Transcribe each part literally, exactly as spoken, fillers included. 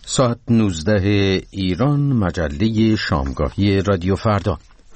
ساعت نوزده ایران، مجله شامگاهی رادیو فردا.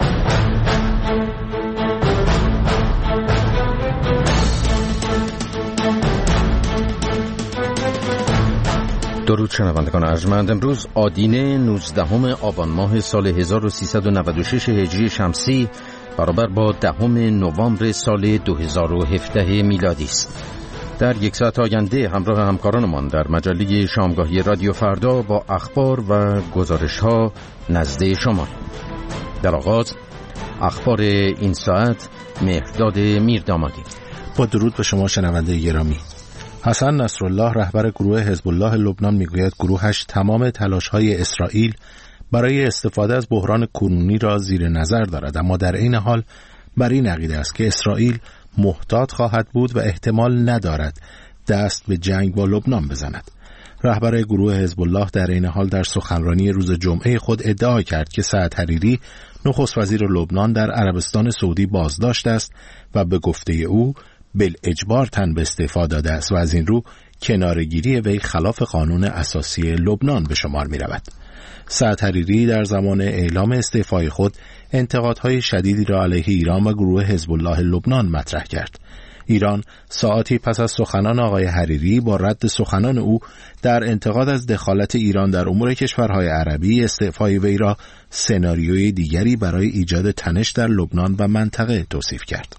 درود شنوندگان ارجمند. امروز آدینه نوزدهم آبان ماه سال هزار و سیصد و نود و شش هجری شمسی برابر با دهم نوامبر سال دو هزار و هفده میلادی است. در یک ساعت آینده همراه همکارانمان در مجله شامگاهی رادیو فردا با اخبار و گزارش‌ها نزد شما. در آغاز اخبار این ساعت، مهرداد میردامادی. با درود به شما شنونده گرامی. حسن نصرالله رهبر گروه حزب الله لبنان میگوید گروهش تمام تلاش‌های اسرائیل برای استفاده از بحران کنونی را زیر نظر دارد، اما در این حال بر این عقیده است که اسرائیل محتاط خواهد بود و احتمال ندارد دست به جنگ با لبنان بزند. رهبر گروه حزب الله در این حال در سخنرانی روز جمعه خود ادعا کرد که سعد حریری نخست وزیر لبنان در عربستان سعودی بازداشت است و به گفته او بالاجبار تن به استعفا داده است و از این رو کناره‌گیری وی خلاف قانون اساسی لبنان به شمار می رود. سعد حریری در زمان اعلام استعفای خود انتقادهای شدیدی را علیه ایران و گروه حزب الله لبنان مطرح کرد. ایران ساعتی پس از سخنان آقای حریری با رد سخنان او در انتقاد از دخالت ایران در امور کشورهای عربی استعفای وی را سناریوی دیگری برای ایجاد تنش در لبنان و منطقه توصیف کرد.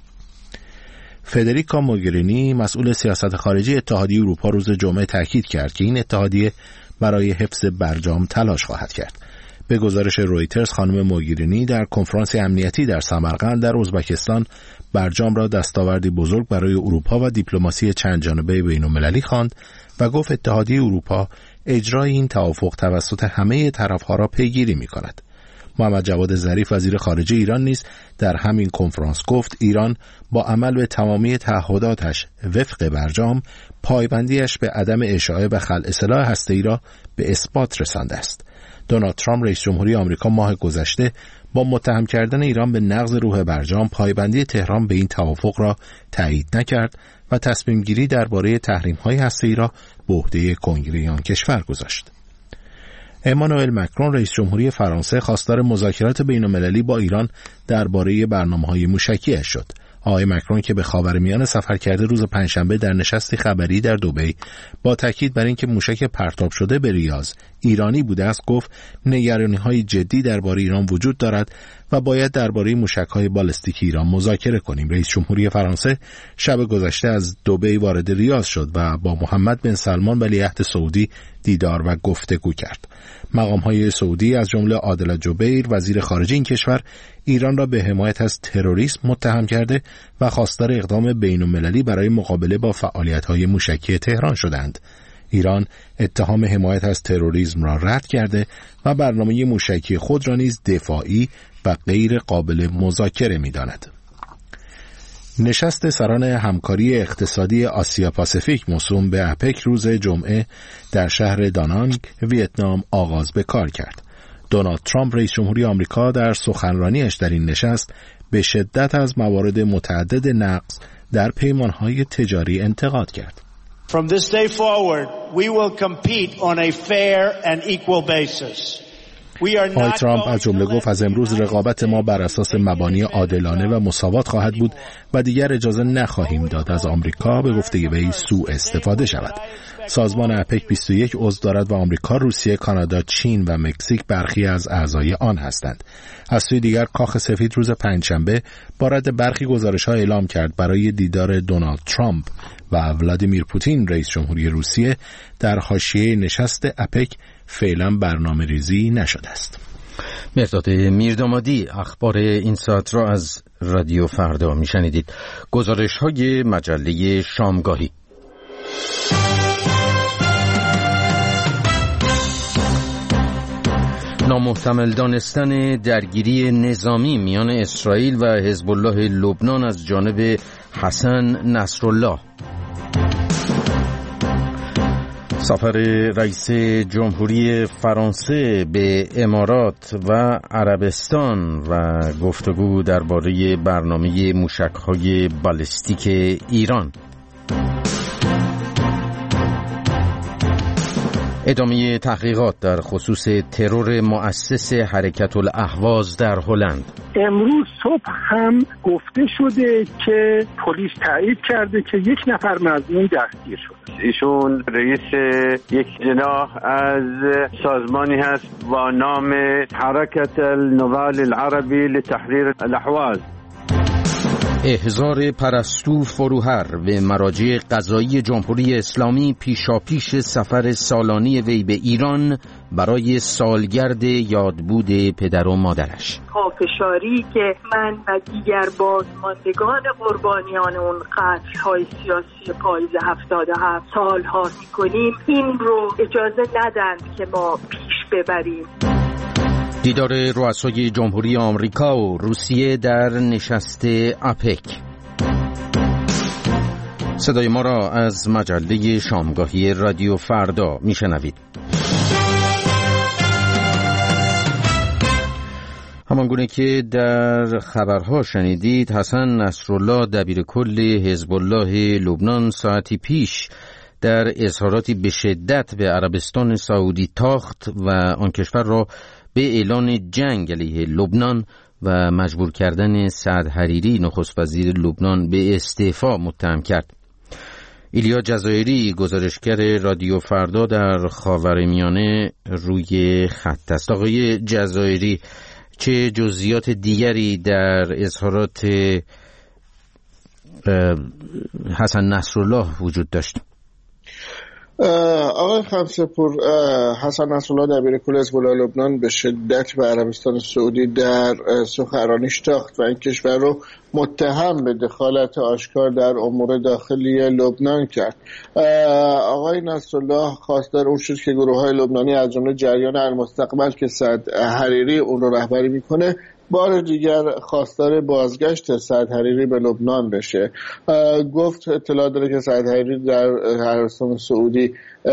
فدریکا موگرینی مسئول سیاست خارجی اتحادیه اروپا روز جمعه تاکید کرد که این اتحادیه برای حفظ برجام تلاش خواهد کرد. به گزارش رویترز خانم موگرینی در کنفرانس امنیتی در سمرقند در ازبکستان برجام را دستاوردی بزرگ برای اروپا و دیپلماسی چند جانبه بین‌المللی خواند و گفت اتحادیه اروپا اجرای این توافق توسط همه طرف‌ها را پیگیری می‌کند. محمد جواد ظریف وزیر خارجه ایران نیز در همین کنفرانس گفت ایران با عمل به تمامی تعهداتش وفق برجام پایبندیش به عدم اشاعه و خلع سلاح هسته‌ای را به اثبات رسانده است. دونالد ترامپ رئیس جمهوری آمریکا ماه گذشته با متهم کردن ایران به نقض روح برجام پایبندی تهران به این توافق را تایید نکرد و تصمیم گیری درباره تحریم‌های هسته‌ای را به عهده کنگره آن کشور گذاشت. امانوئل مکرون رئیس جمهوری فرانسه خواستار مذاکرات بین‌المللی با ایران درباره برنامه‌های موشکی‌اش شد. آقای مکرون که به خاورمیانه سفر کرده روز پنجشنبه در نشستی خبری در دبی با تاکید بر اینکه موشک پرتاب شده به ریاض ایرانی بوده است گفت نگرانی‌های جدی درباره ایران وجود دارد و باید درباره موشک‌های بالستیک ایران مذاکره کنیم. رئیس جمهوری فرانسه شب گذشته از دبی وارد ریاض شد و با محمد بن سلمان ولیعهد سعودی دیدار و گفتگو کرد. مقام‌های سعودی از جمله عادل جبیر وزیر خارجه این کشور ایران را به حمایت از تروریسم متهم کرده و خواستار اقدام بین‌المللی برای مقابله با فعالیت‌های موشکی تهران شدند. ایران اتهام حمایت از تروریسم را رد کرده و برنامه موشکی خود را نیز دفاعی و غیر قابل مذاکره می‌داند. نشست سران همکاری اقتصادی آسیا پاسیفیک موسوم به اپک روز جمعه در شهر دانانگ ویتنام آغاز به کار کرد. دونالد ترامپ رئیس جمهوری آمریکا در سخنرانیش در این نشست به شدت از موارد متعدد نقض در پیمانهای تجاری انتقاد کرد. From this day forward, we will compete on a fair and equal basis. آقای ترامپ از جمله گفت از امروز رقابت ما بر اساس مبانی عادلانه و مساوات خواهد بود و دیگر اجازه نخواهیم داد از آمریکا به گفته وی سوء استفاده شود. سازمان اپک بیست و یک عضو دارد و آمریکا، روسیه، کانادا، چین و مکزیک برخی از اعضای آن هستند. از سوی دیگر کاخ سفید روز پنجشنبه با رد برخی گزارش‌ها اعلام کرد برای دیدار دونالد ترامپ و ولادیمیر پوتین رئیس جمهوری روسیه در حاشیه نشست اپک فعلا برنامه ریزی نشده است. مهرداد میردامادی اخبار این ساعت را از رادیو فردا میشنیدید. گزارش های مجله شامگاهی. نامحتمل دانستن درگیری نظامی میان اسرائیل و حزب الله لبنان از جانب حسن نصرالله. سفر رئیس جمهوری فرانسه به امارات و عربستان و گفتگو درباره برنامه موشک‌های بالستیک ایران. ادامه تحقیقات در خصوص ترور مؤسس حرکت الاهواز در هلند. امروز صبح هم گفته شده که پلیس تایید کرده که یک نفر مظنون دستگیر شده. ایشون رئیس یک جناح از سازمانی هست با نام حرکت النضال العربی لتحریر الاهواز. احضار پرستو فروهر به مراجع قضایی جمهوری اسلامی پیشاپیش سفر سالانه وی به ایران برای سالگرد یادبود پدر و مادرش. پافشاری که من و دیگر بازماندگان قربانیان اون قتل‌های سیاسی پاییز هفتاد و هفت سالها می‌کنیم، این رو اجازه ندند که ما پیش ببریم. دیدار رؤسای جمهوری آمریکا و روسیه در نشست اپک. صدای ما را از مجله شامگاهی رادیو فردا میشنوید. همانگونه که در خبرها شنیدید، حسن نصرالله دبیرکل حزب الله لبنان ساعتی پیش در اظهاراتی به شدت به عربستان سعودی تاخت و آن کشور را به اعلان جنگ علیه لبنان و مجبور کردن سعد حریری نخست وزیر لبنان به استعفا متهم کرد. ایلیا جزایری گزارشگر رادیو فردا در خاورمیانه روی خط است. آقای جزایری، چه جزئیات دیگری در اظهارات حسن نصرالله وجود داشت؟ آقای خمسه‌پور، حسن نصرالله دبیرکل حزب الله لبنان به شدت به عربستان سعودی در سخنرانیش تاخت و این کشور رو متهم به دخالت آشکار در امور داخلی لبنان کرد. آقای نصرالله خواستار اون شد که گروه‌های لبنانی از جمله جریان المستقبل که سعد حریری اون رو رهبری میکنه بار دیگر خواستار بازگشت سعد حریری به لبنان بشه. گفت اطلاع داره که سعد حریری در عربستان سعودی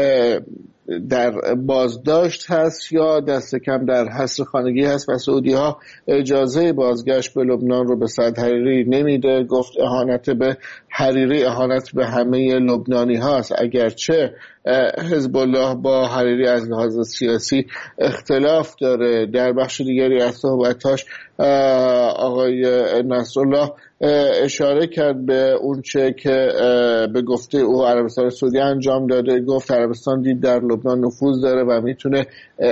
در بازداشت هست یا دست کم در حصر خانگی هست و سعودی ها اجازه بازگشت به لبنان رو به سعد حریری نمیده. گفت اهانت به حریری اهانت به همه لبنانی هاست، اگرچه حزب الله با حریری از لحاظ سیاسی اختلاف داره. در بخش دیگری از صحبتاش آقای نصرالله اشاره کرد به اون چه که به گفته او عربستان سعودی انجام داده. گفت عربستان دید در لبنان نفوذ داره و میتونه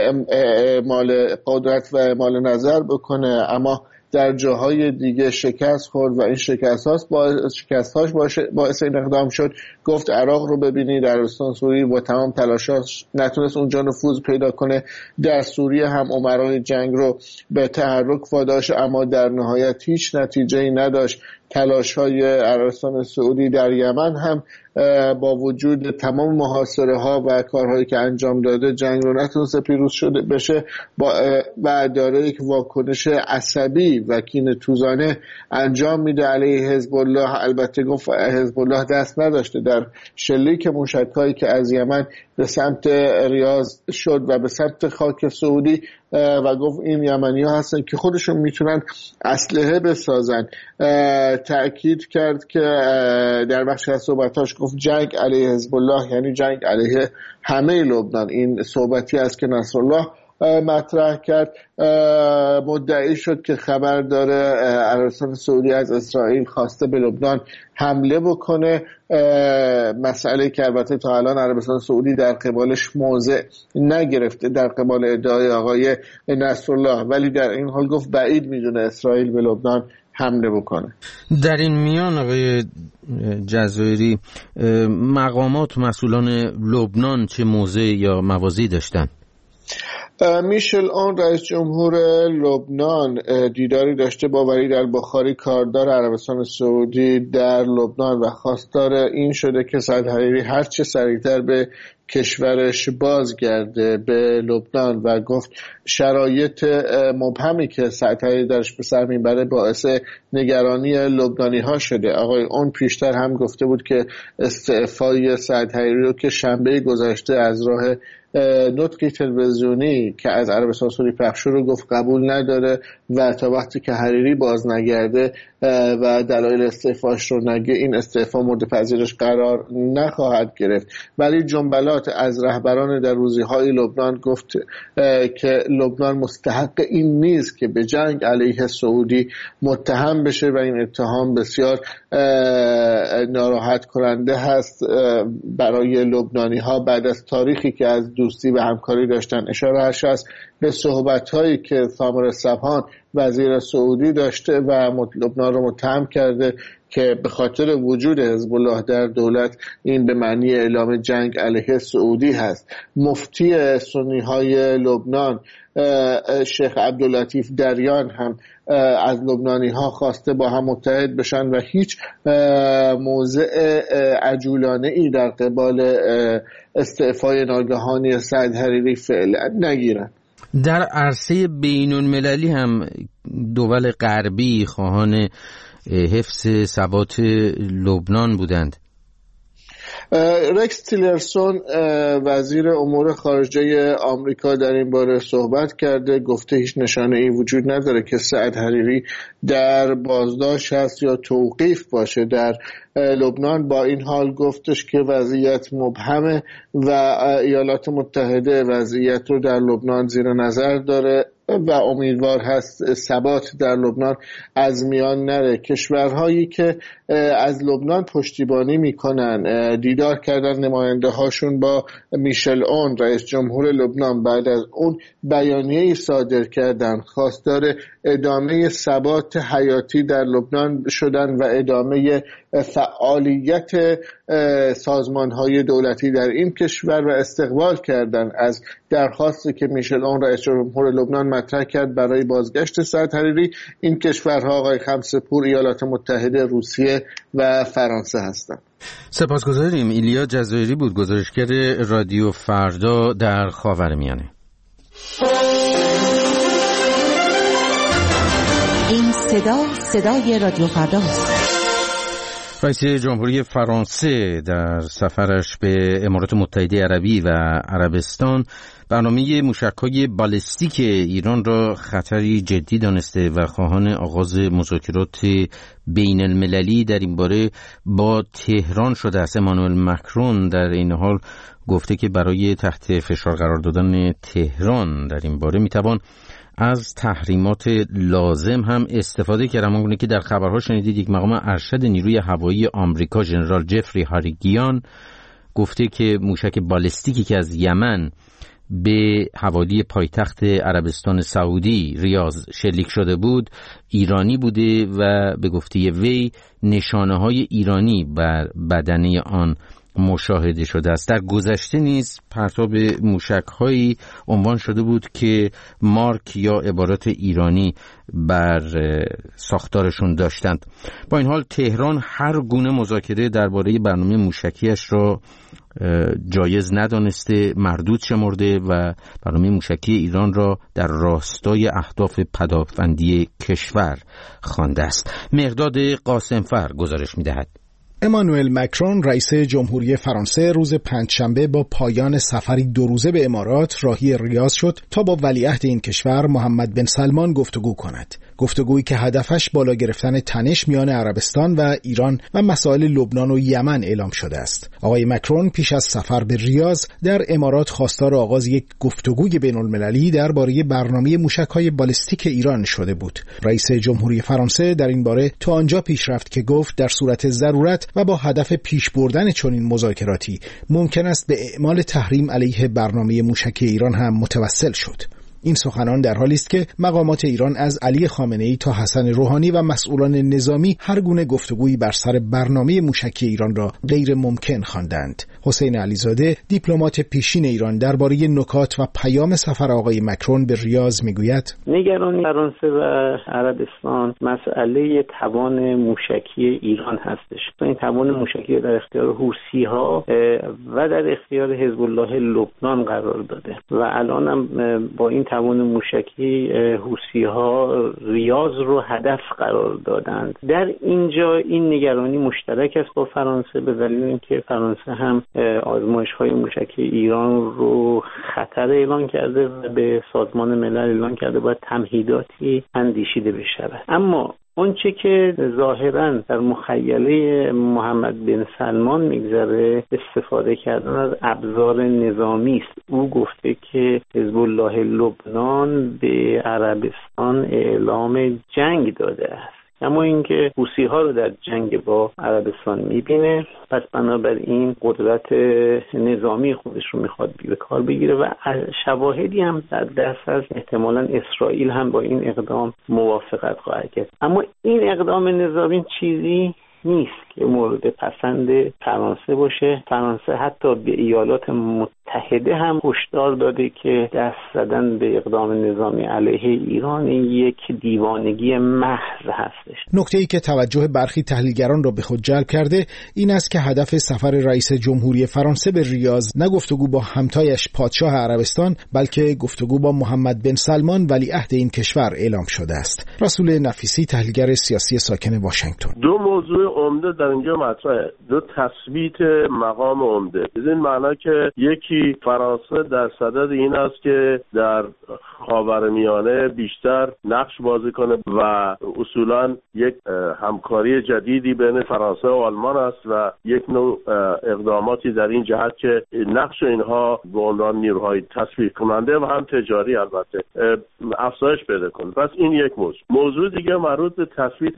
اعمال قدرت و اعمال نظر بکنه، اما در جاهای دیگه شکست خورد و این شکست هاست باعث شکست هاش باعث این اقدام شد. گفت عراق رو ببینید، عربستان سعودی با تمام تلاشاش نتونست اونجا نفوذ پیدا کنه. در سوریه هم امرای جنگ رو به تحرک واداشت اما در نهایت هیچ نتیجه‌ای نداشت. تلاش های عربستان سعودی در یمن هم با وجود تمام محاصره ها و کارهایی که انجام داده جنگ رو نتونسته پیروز شده بشه و داره یک واکنش عصبی و کینه توزانه انجام میده علیه حزب الله. البته گفت حزب الله دست نداشته در شلیک موشک‌هایی که از یمن به سمت ریاض شد و به سمت خاک سعودی و گفت این یمنی ها هستن که خودشون میتونن اسلحه بسازن. تأکید کرد که در بخش از صحبتاش گفت جنگ علیه حزب الله یعنی جنگ علیه همه لبنان. این صحبتی است که نصرالله مطرح کرد. مدعی شد که خبر داره عربستان سعودی از اسرائیل خواسته به لبنان حمله بکنه، مسئله که البته تا الان عربستان سعودی در قبالش موضع نگرفته در قبال ادعای آقای نصرالله، ولی در این حال گفت بعید میدونه اسرائیل به لبنان حمله بکنه. در این میان آقای جزایری، مقامات مسئولان لبنان چه موضع یا موازی داشتن؟ میشل اون رئیس جمهور لبنان دیداری داشته با ولید البخاری کاردار عربستان سعودی در لبنان و خواستار این شده که سعد حریری هر چه سریعتر به کشورش بازگرده به لبنان و گفت شرایط مبهمی که سعد حریری درش به سر میبره باعث نگرانی لبنانی ها شده. آقای اون پیشتر هم گفته بود که استعفای سعد حریری رو که شنبه گذشته از راه نطقی تلویزیونی که از عربستان سعودی پخش رو گفت قبول نداره و تا وقتی که حریری باز نگرده و دلایل استعفاش رو نگه این استعفا مورد پذیرش قرار نخواهد گرفت. ولی جنبلات اظهارات از رهبران در روزی‌های لبنان گفت که لبنان مستحق این نیست که به جنگ علیه سعودی متهم بشه و این اتهام بسیار ناراحت کننده هست برای لبنانی‌ها بعد از تاریخی که از دوستی و همکاری داشتن. اشاره هست به صحبت‌هایی که ثامر سبحان وزیر سعودی داشته و لبنان رو متهم کرده که به خاطر وجود حزب الله در دولت این به معنی اعلام جنگ علیه سعودی هست. مفتی سنی‌های لبنان شیخ عبداللطیف دریان هم از لبنانی‌ها خواسته با هم متحد بشن و هیچ موضع عجولانه‌ای در قبال استعفای ناگهانی سعد حریری فعلا نگیرن. در عرصه بین المللی هم دول غربی خواهان حفظ ثبات لبنان بودند. رکس تیلرسون وزیر امور خارجه آمریکا در این باره صحبت کرده، گفته هیچ نشانه‌ای وجود نداره که سعد حریری در بازداشت هست یا توقیف باشه در لبنان. با این حال گفتش که وضعیت مبهمه و ایالات متحده وضعیت رو در لبنان زیر نظر داره و امیدوار هست ثبات در لبنان از میان نره. کشورهایی که از لبنان پشتیبانی میکنن دیدار کردن نماینده هاشون با میشل اون رئیس جمهور لبنان، بعد از اون بیانیه‌ای صادر کردن خواستار ادامه ثبات حیاتی در لبنان شدن و ادامه فعالیت سازمان‌های دولتی در این کشور و استقبال کردن از درخواستی که میشل اون رئیس جمهور لبنان مطرح کرد برای بازگشت سعد حریری. این کشورها آقای خمسه‌پور ایالات متحده، روسیه و فرانسه هستند. سپاسگزاریم. ایلیا جزایری بود، گزارشگر رادیو فردا در خاورمیانه. این صدا صدای رادیو فرداست. رئیس جمهوری فرانسه در سفرش به امارات متحده عربی و عربستان برنامه موشک‌های بالستیک ایران را خطری جدی دانسته و خواهان آغاز مذاکرات بین المللی در این باره با تهران شده است. امانوئل مکرون در این حال گفته که برای تحت فشار قرار دادن تهران در این باره میتوان از تحریمات لازم هم استفاده کرد. همانگونه که در خبرها شنیدید یک مقام ارشد نیروی هوایی آمریکا ژنرال جفری هاریگیان گفته که موشک بالستیکی که از یمن به حوالی پایتخت عربستان سعودی ریاض شلیک شده بود ایرانی بوده و به گفته وی نشانه‌های ایرانی بر بدنه آن مشاهده شده است. در گذشته نیز پرتاب موشک‌هایی عنوان شده بود که مارک یا عبارات ایرانی بر ساختارشون داشتند. با این حال تهران هر گونه مذاکره درباره برنامه موشکیش را جایز ندانسته، مردود شمرده و برنامه موشکی ایران را در راستای اهداف پدافندی کشور خوانده است. مقداد قاسمفر گزارش می‌دهد. امانوئل مکرون رئیس جمهوری فرانسه روز پنجشنبه با پایان سفری دو روزه به امارات راهی ریاض شد تا با ولیعهد این کشور محمد بن سلمان گفتگو کند. گفتگویی که هدفش بالا گرفتن تنش میان عربستان و ایران و مسائل لبنان و یمن اعلام شده است. آقای مکرون پیش از سفر به ریاض در امارات خواستار آغاز یک گفتگوی بین‌المللی درباره برنامه موشک‌های بالستیک ایران شده بود. رئیس جمهوری فرانسه در این باره تا آنجا پیش رفت که گفت در صورت ضرورت و با هدف پیش بردن چنین مذاکراتی ممکن است به اعمال تحریم علیه برنامه موشکی ایران هم متوسل شد. این سخنان در حالی است که مقامات ایران از علی خامنه‌ای تا حسن روحانی و مسئولان نظامی هر گونه گفتگویی بر سر برنامه موشکی ایران را غیر ممکن خواندند. حسین علیزاده دیپلمات پیشین ایران درباره نکات و پیام سفر آقای مکرون به ریاض میگوید: نگرانی فرانسه و عربستان مسئله توان موشکی ایران هستش. این توان موشکی در اختیار حوثی‌ها و در اختیار حزب الله لبنان قرار داده و الان هم با این توان موشکی حوثی‌ها ریاض رو هدف قرار دادند. در اینجا این نگرانی مشترک است با فرانسه به دلیل اینکه فرانسه هم آزمایش‌های موشکی ایران رو خطر اعلان کرده و به سازمان ملل اعلان کرده باید تمهیداتی اندیشیده بشود. اما اونچه که ظاهراً در مخیله محمد بن سلمان میگذره استفاده کردن از ابزار نظامی است. او گفته که حزب الله لبنان به عربستان اعلام جنگ داده است، اما اینکه حوثی‌ها رو در جنگ با عربستان می‌بینه، پس بنابراین قدرت نظامی خودش رو می‌خواد به کار بگیره و شواهدی هم در دست از احتمالاً اسرائیل هم با این اقدام موافقت خواهد کرد. اما این اقدام نظامی چیزی نیست که مورد پسند فرانسه باشه. فرانسه حتی به ایالات متحده هم هشدار داده که دست زدن به اقدام نظامی علیه ایران یک دیوانگی محض هستش. نکته‌ای که توجه برخی تحلیلگران را به خود جلب کرده این است که هدف سفر رئیس جمهوری فرانسه به ریاض نه گفتگو با همتایش پادشاه عربستان، بلکه گفتگو با محمد بن سلمان ولیعهد این کشور اعلام شده است. رسول نفیسی، تحلیلگر سیاسی ساکن واشنگتن: دو موضوع عمده در اینجا مطرحه، دو تثبیت مقام عمده. بدین معنا که یکی فرانسه در صدد این است که در خاورمیانه بیشتر نقش بازی کنه و اصولاً یک همکاری جدیدی بین فرانسه و آلمان است و یک نوع اقداماتی در این جهت که نقش اینها به عنوان نیروهای تثبیت کننده و هم تجاری البته افزایش پیدا کنه. پس این یک موضوع. موضوع دیگه مربوط به تثبیت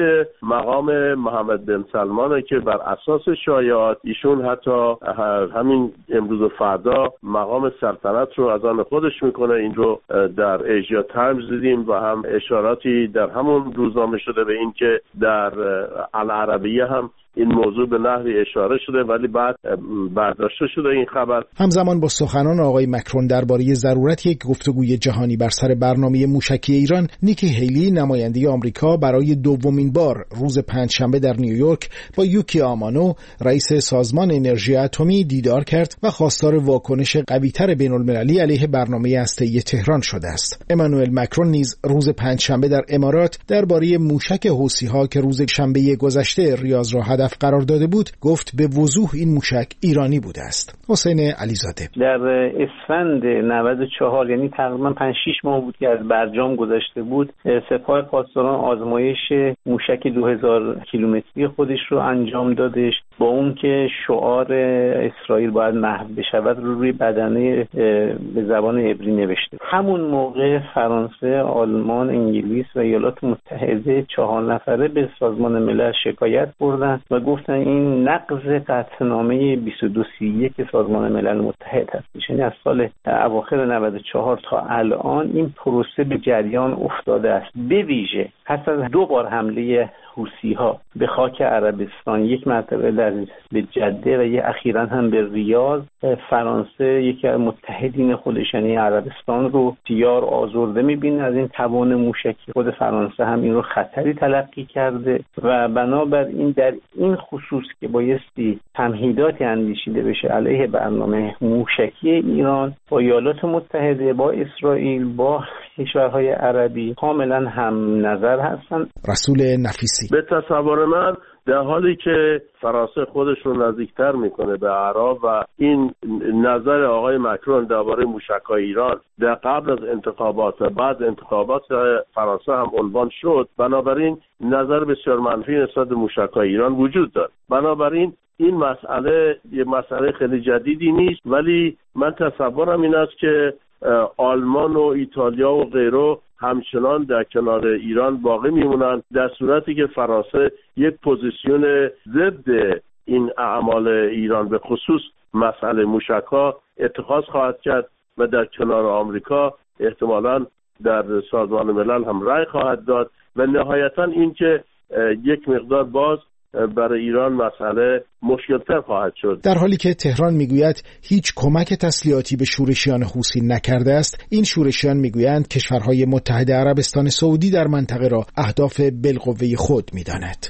مقام محمد بن سلمانه که بر اساس شایعات ایشون حتی همین امروز و فردا مقام سلطنت رو از آن خودش میکنه. این رو در ایژیا تایمز دیدیم و هم اشاراتی در همون روزنامه شده به این که در العربیه هم این موضوع به نحوی اشاره شده ولی بعد برداشته شده این خبر. همزمان با سخنان آقای مکرون درباره ضرورت یک گفتگوی جهانی بر سر برنامه موشکی ایران، نیکی هیلی نماینده آمریکا برای دومین بار روز پنجشنبه در نیویورک با یوکی آمانو رئیس سازمان انرژی اتمی دیدار کرد و خواستار واکنش قوی‌تر بین‌المللی علیه برنامه هسته‌ای تهران شده است. امانوئل مکرون نیز روز پنجشنبه در امارات درباره موشک حوثی‌ها که روز شنبه گذشته ریاض را هدف قرار داده بود گفت به وضوح این موشک ایرانی بوده است. حسین علیزاده: در اسفند نود و چهار، یعنی تقریبا پنج شش ماه بود که از برجام گذشته بود، سپاه پاسداران آزمایش موشک دو هزار کیلومتری خودش رو انجام دادش با اون که شعار اسرائیل باید محو بشود رو روی بدنه به زبان عبری نوشته. همون موقع فرانسه، آلمان، انگلیس و ایالات متحده چهار نفره به سازمان ملل شکایت بردن و گفتن این نقض قطعنامه بیست و دو سی و یک سازمان ملل متحد هست. یعنی از سال اواخر نود و چهار تا الان این پروسه به جریان افتاده است. به ویژه پس از دو بار حمله حوثی‌ها به خاک عربستان، یک مرتبه در به جده و یک اخیراً هم به ریاض، فرانسه یکی از متحدین خودش یعنی عربستان رو بسیار آزرده می‌بینه از این توان موشکی. خود فرانسه هم این رو خطری تلقی کرده و بنابراین در این خصوص که بایستی تمهیداتی اندیشیده بشه علیه برنامه موشکی ایران، با ایالات متحده، با اسرائیل، با کشورهای عربی کاملا هم نظر هستن. رسول نفیسی: به تصور من در حالی که فرانسه خودش رو نزدیکتر میکنه به عرب و این نظر آقای مکرون درباره موشک‌های ایران در قبل از انتخابات و بعد انتخابات فرانسه هم عنوان شد، بنابراین نظر بسیار منفی نسبت به موشک‌های ایران وجود دارد. بنابراین این مسئله یه مسئله خیلی جدیدی نیست، ولی من تصورم این است که آلمان و ایتالیا و غیره همچنان در کنار ایران باقی میمونن در صورتی که فرانسه یک پوزیسیون ضد این اعمال ایران به خصوص مسئله موشک‌ها اتخاذ خواهد کرد و در کنار آمریکا احتمالاً در سازمان ملل هم رأی خواهد داد و نهایتاً این که یک مقدار باز برای ایران مسئله مشکل‌تر خواهد شد. در حالی که تهران میگوید هیچ کمک تسلیحاتی به شورشیان حوثی نکرده است، این شورشیان میگویند کشورهای متحد عربستان سعودی در منطقه را اهداف بالقوه خود میداند.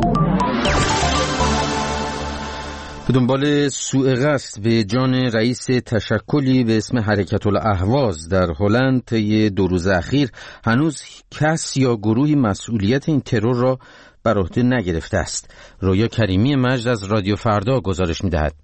به دنبال سوء قصد به جان رئیس تشکلی به اسم حرکت الاهواز در هلند طی دو روز اخیر هنوز کس یا گروهی مسئولیت این ترور را بر عهده نگرفته است. رویا کریمی مجد از رادیو فردا گزارش می‌دهد.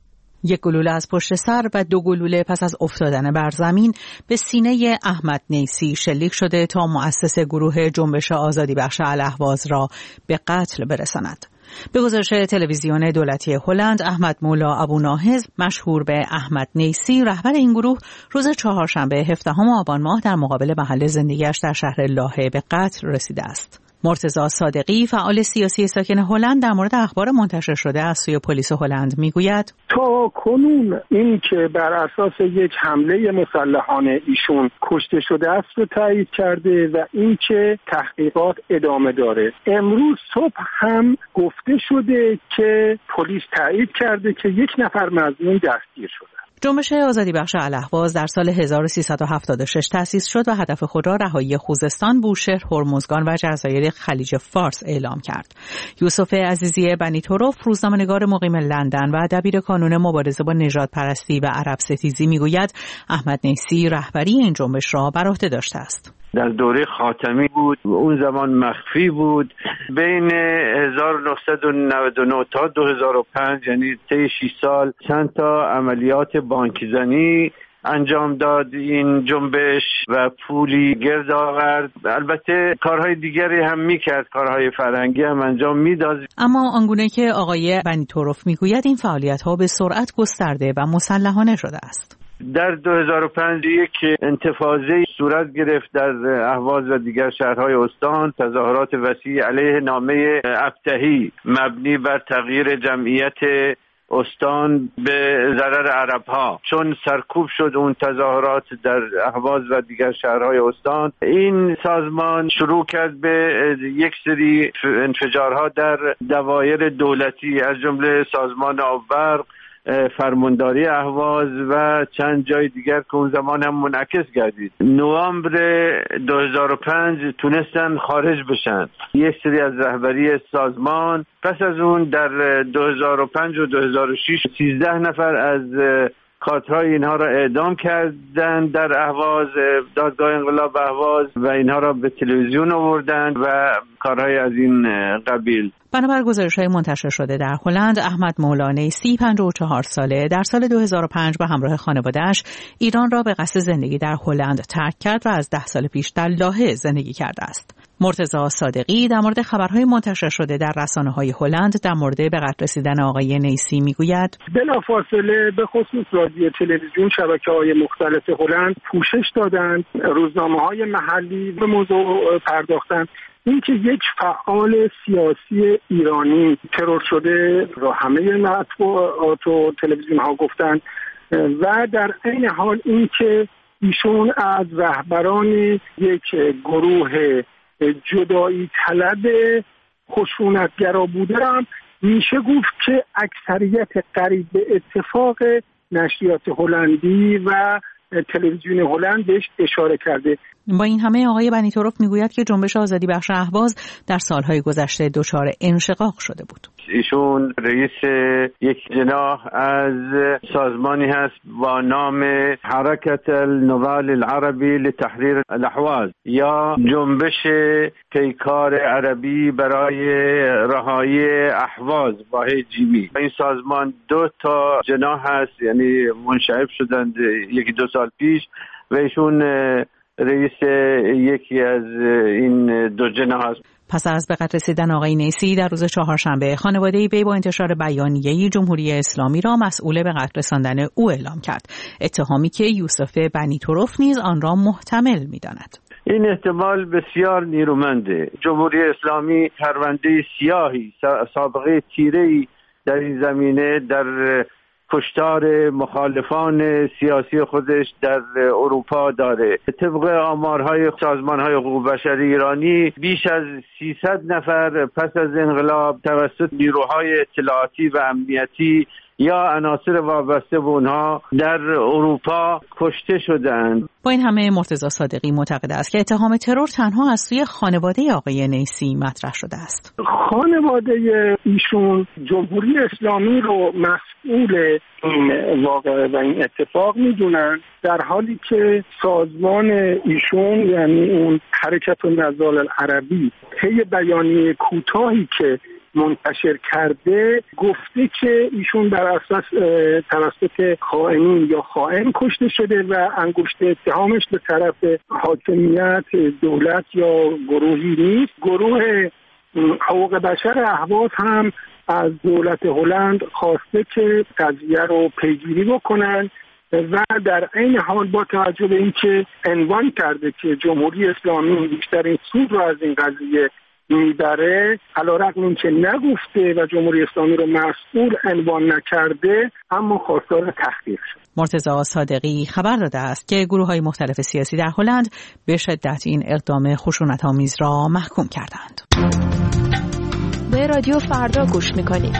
یک گلوله از پشت سر و دو گلوله پس از افتادن بر زمین به سینه احمد نیسی شلیک شده تا مؤسس گروه جنبش آزادی بخش الاهواز را به قتل برساند. به گزارش تلویزیون دولتی هلند، احمد مولا ابوناهز مشهور به احمد نیسی، رهبر این گروه، روز چهارشنبه هفدهم آبان ماه در مقابل محل زندگیش در شهر لاهه به قتل رسیده است. مرتضی صادقی، فعال سیاسی ساکن هلند، در مورد اخبار منتشر شده از سوی پلیس هلند میگوید: تا کنون این که بر اساس یک حمله مسلحانه ایشون کشته شده است رو تایید کرده و این که تحقیقات ادامه داره. امروز صبح هم گفته شده که پلیس تایید کرده که یک نفر مظنون دستگیر شده. جنبش آزادی بخش الاهواز در سال هزار و سیصد و هفتاد و شش تأسیس شد و هدف خود را رهایی خوزستان، بوشهر، هرمزگان و جزایر خلیج فارس اعلام کرد. یوسف عزیزی بنیتوروف، روزنامه‌نگار مقیم لندن و دبیر کانون مبارزه با نژاد پرستی و عرب ستیزی، میگوید احمد نیسی رهبری این جنبش را بر عهده داشته است. در دوره خاتمی بود، اون زمان مخفی بود. بین هزار و نهصد و نود و نه تا دو هزار و پنج، یعنی طی شش سال، چند تا عملیات بانکیزنی انجام داد این جنبش و پولی گرد آورد. البته کارهای دیگری هم میکرد، کارهای فرهنگی هم انجام میداد. اما آنگونه که آقای بنیتوروف میگوید این فعالیت‌ها به سرعت گسترده و مسلحانه شده است. در دو هزار و پنج یک انتفاضه صورت گرفت در اهواز و دیگر شهرهای استان، تظاهرات وسیع علیه نامه ابتهی مبنی بر تغییر جمعیت استان به ضرر عرب‌ها. چون سرکوب شد اون تظاهرات در اهواز و دیگر شهرهای استان، این سازمان شروع کرد به یک سری انفجارها در دوایر دولتی، از جمله سازمان آببرق، فرمانداری اهواز و چند جای دیگر که اون زمان هم منعکس گردید. نوامبر دو هزار و پنج تونستن خارج بشن یک سری از رهبری سازمان. پس از اون در دو هزار و پنج و دو هزار و شش سیزده نفر از کادرهای اینها را اعدام کردند در اهواز، دادگاه انقلاب اهواز، و اینها را به تلویزیون آوردند و کارهای از این قبیل. بنابر گزارش‌های منتشر شده در هلند، احمد مولا نیسی، پنجاه و چهار ساله، در سال دو هزار و پنج به همراه خانواده‌اش ایران را به قصد زندگی در هلند ترک کرد و از ده سال پیش در لاهه زندگی کرده است. مرتضی صادقی در مورد خبرهای منتشر شده در رسانه‌های هلند در مورد به قتل رسیدن آقای نیسی میگوید: بلافاصله به خصوص رادیو، تلویزیون، شبکه‌های مختلف هلند پوشش دادند، روزنامه‌های محلی به موضوع پرداختند. اینکه یک فعال سیاسی ایرانی ترور شده را همه مطبوعات و تلویزیون ها گفتند و در عین حال اینکه ایشون از رهبران یک گروه جدایی طلب خشونتگرا بوده هم میشه گفت که اکثریت قریب به اتفاق نشریات هلندی و تلویزیون هلند بهش اشاره کرده. با این همه آقای بنیتوروف میگوید که جنبش آزادی بخش اهواز در سالهای گذشته دچار انشقاق شده بود. ایشون رئیس یک جناح از سازمانی هست با نام حرکت النضال العربی لتحریر الاحواز یا جنبش پیکار عربی برای رهایی احواز با جیمی. این سازمان دو تا جناح هست، یعنی منشعب شدند یکی دو سال پیش و ایشون رئیس یکی از این دو جناح است. پس از به قتل رسیدن آقای نیسی در روز چهارشنبه، خانواده وی با انتشار بیانیه‌ای جمهوری اسلامی را مسئول به قتل رساندن او اعلام کرد، اتهامی که یوسف بنیتوروف نیز آن را محتمل می‌داند. این احتمال بسیار نیرومنده. جمهوری اسلامی پرونده سیاهی، سابقه تیره‌ای در این زمینه در کشتار مخالفان سیاسی خودش در اروپا داره. طبق آمارهای سازمان‌های حقوق بشر ایرانی بیش از سیصد نفر پس از انقلاب توسط نیروهای اطلاعاتی و امنیتی یا عناصر وابسته به اونها در اروپا کشته شدند. با این همه مرتضی صادقی معتقد است که اتهام ترور تنها از سوی خانواده آقای نیسی مطرح شده است. خانواده ایشون جمهوری اسلامی رو مسئول این واقعه و این اتفاق میدونن، در حالی که سازمان ایشون یعنی اون حرکت النضال العربی طی بیانیه کوتاهی که منتشر کرده گفته که ایشون بر اساس توسط خائنین یا خائن کشته شده و انگشت اتهامش به طرف حاکمیت، دولت یا گروهی نیست. گروه حقوق بشر اهواز هم از دولت هلند خواسته که قضیه رو پیگیری بکنن و در عین حال با توجه به اینکه عنوان کرده که جمهوری اسلامی بیشترین سود رو از این قضیه میبره، علیرغم اینکه نگفته و جمهوری اسلامی رو مسئول عنوان نکرده، اما خواستار تحقیق شد. مرتضی صادقی خبر داده است که گروه‌های مختلف سیاسی در هلند به شدت این اقدام خشونت‌آمیز را محکوم کردند. به رادیو فردا گوش می‌کنید.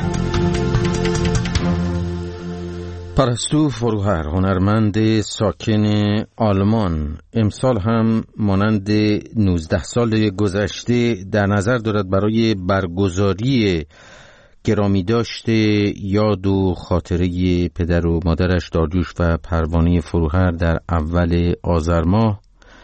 پرستو فروهر، هنرمند ساکن آلمان، امسال هم مانند نوزده سال گذشته در نظر دارد برای برگزاری گرامی داشته یاد و خاطره پدر و مادرش داریوش و پروانه فروهر در اول آذر ماه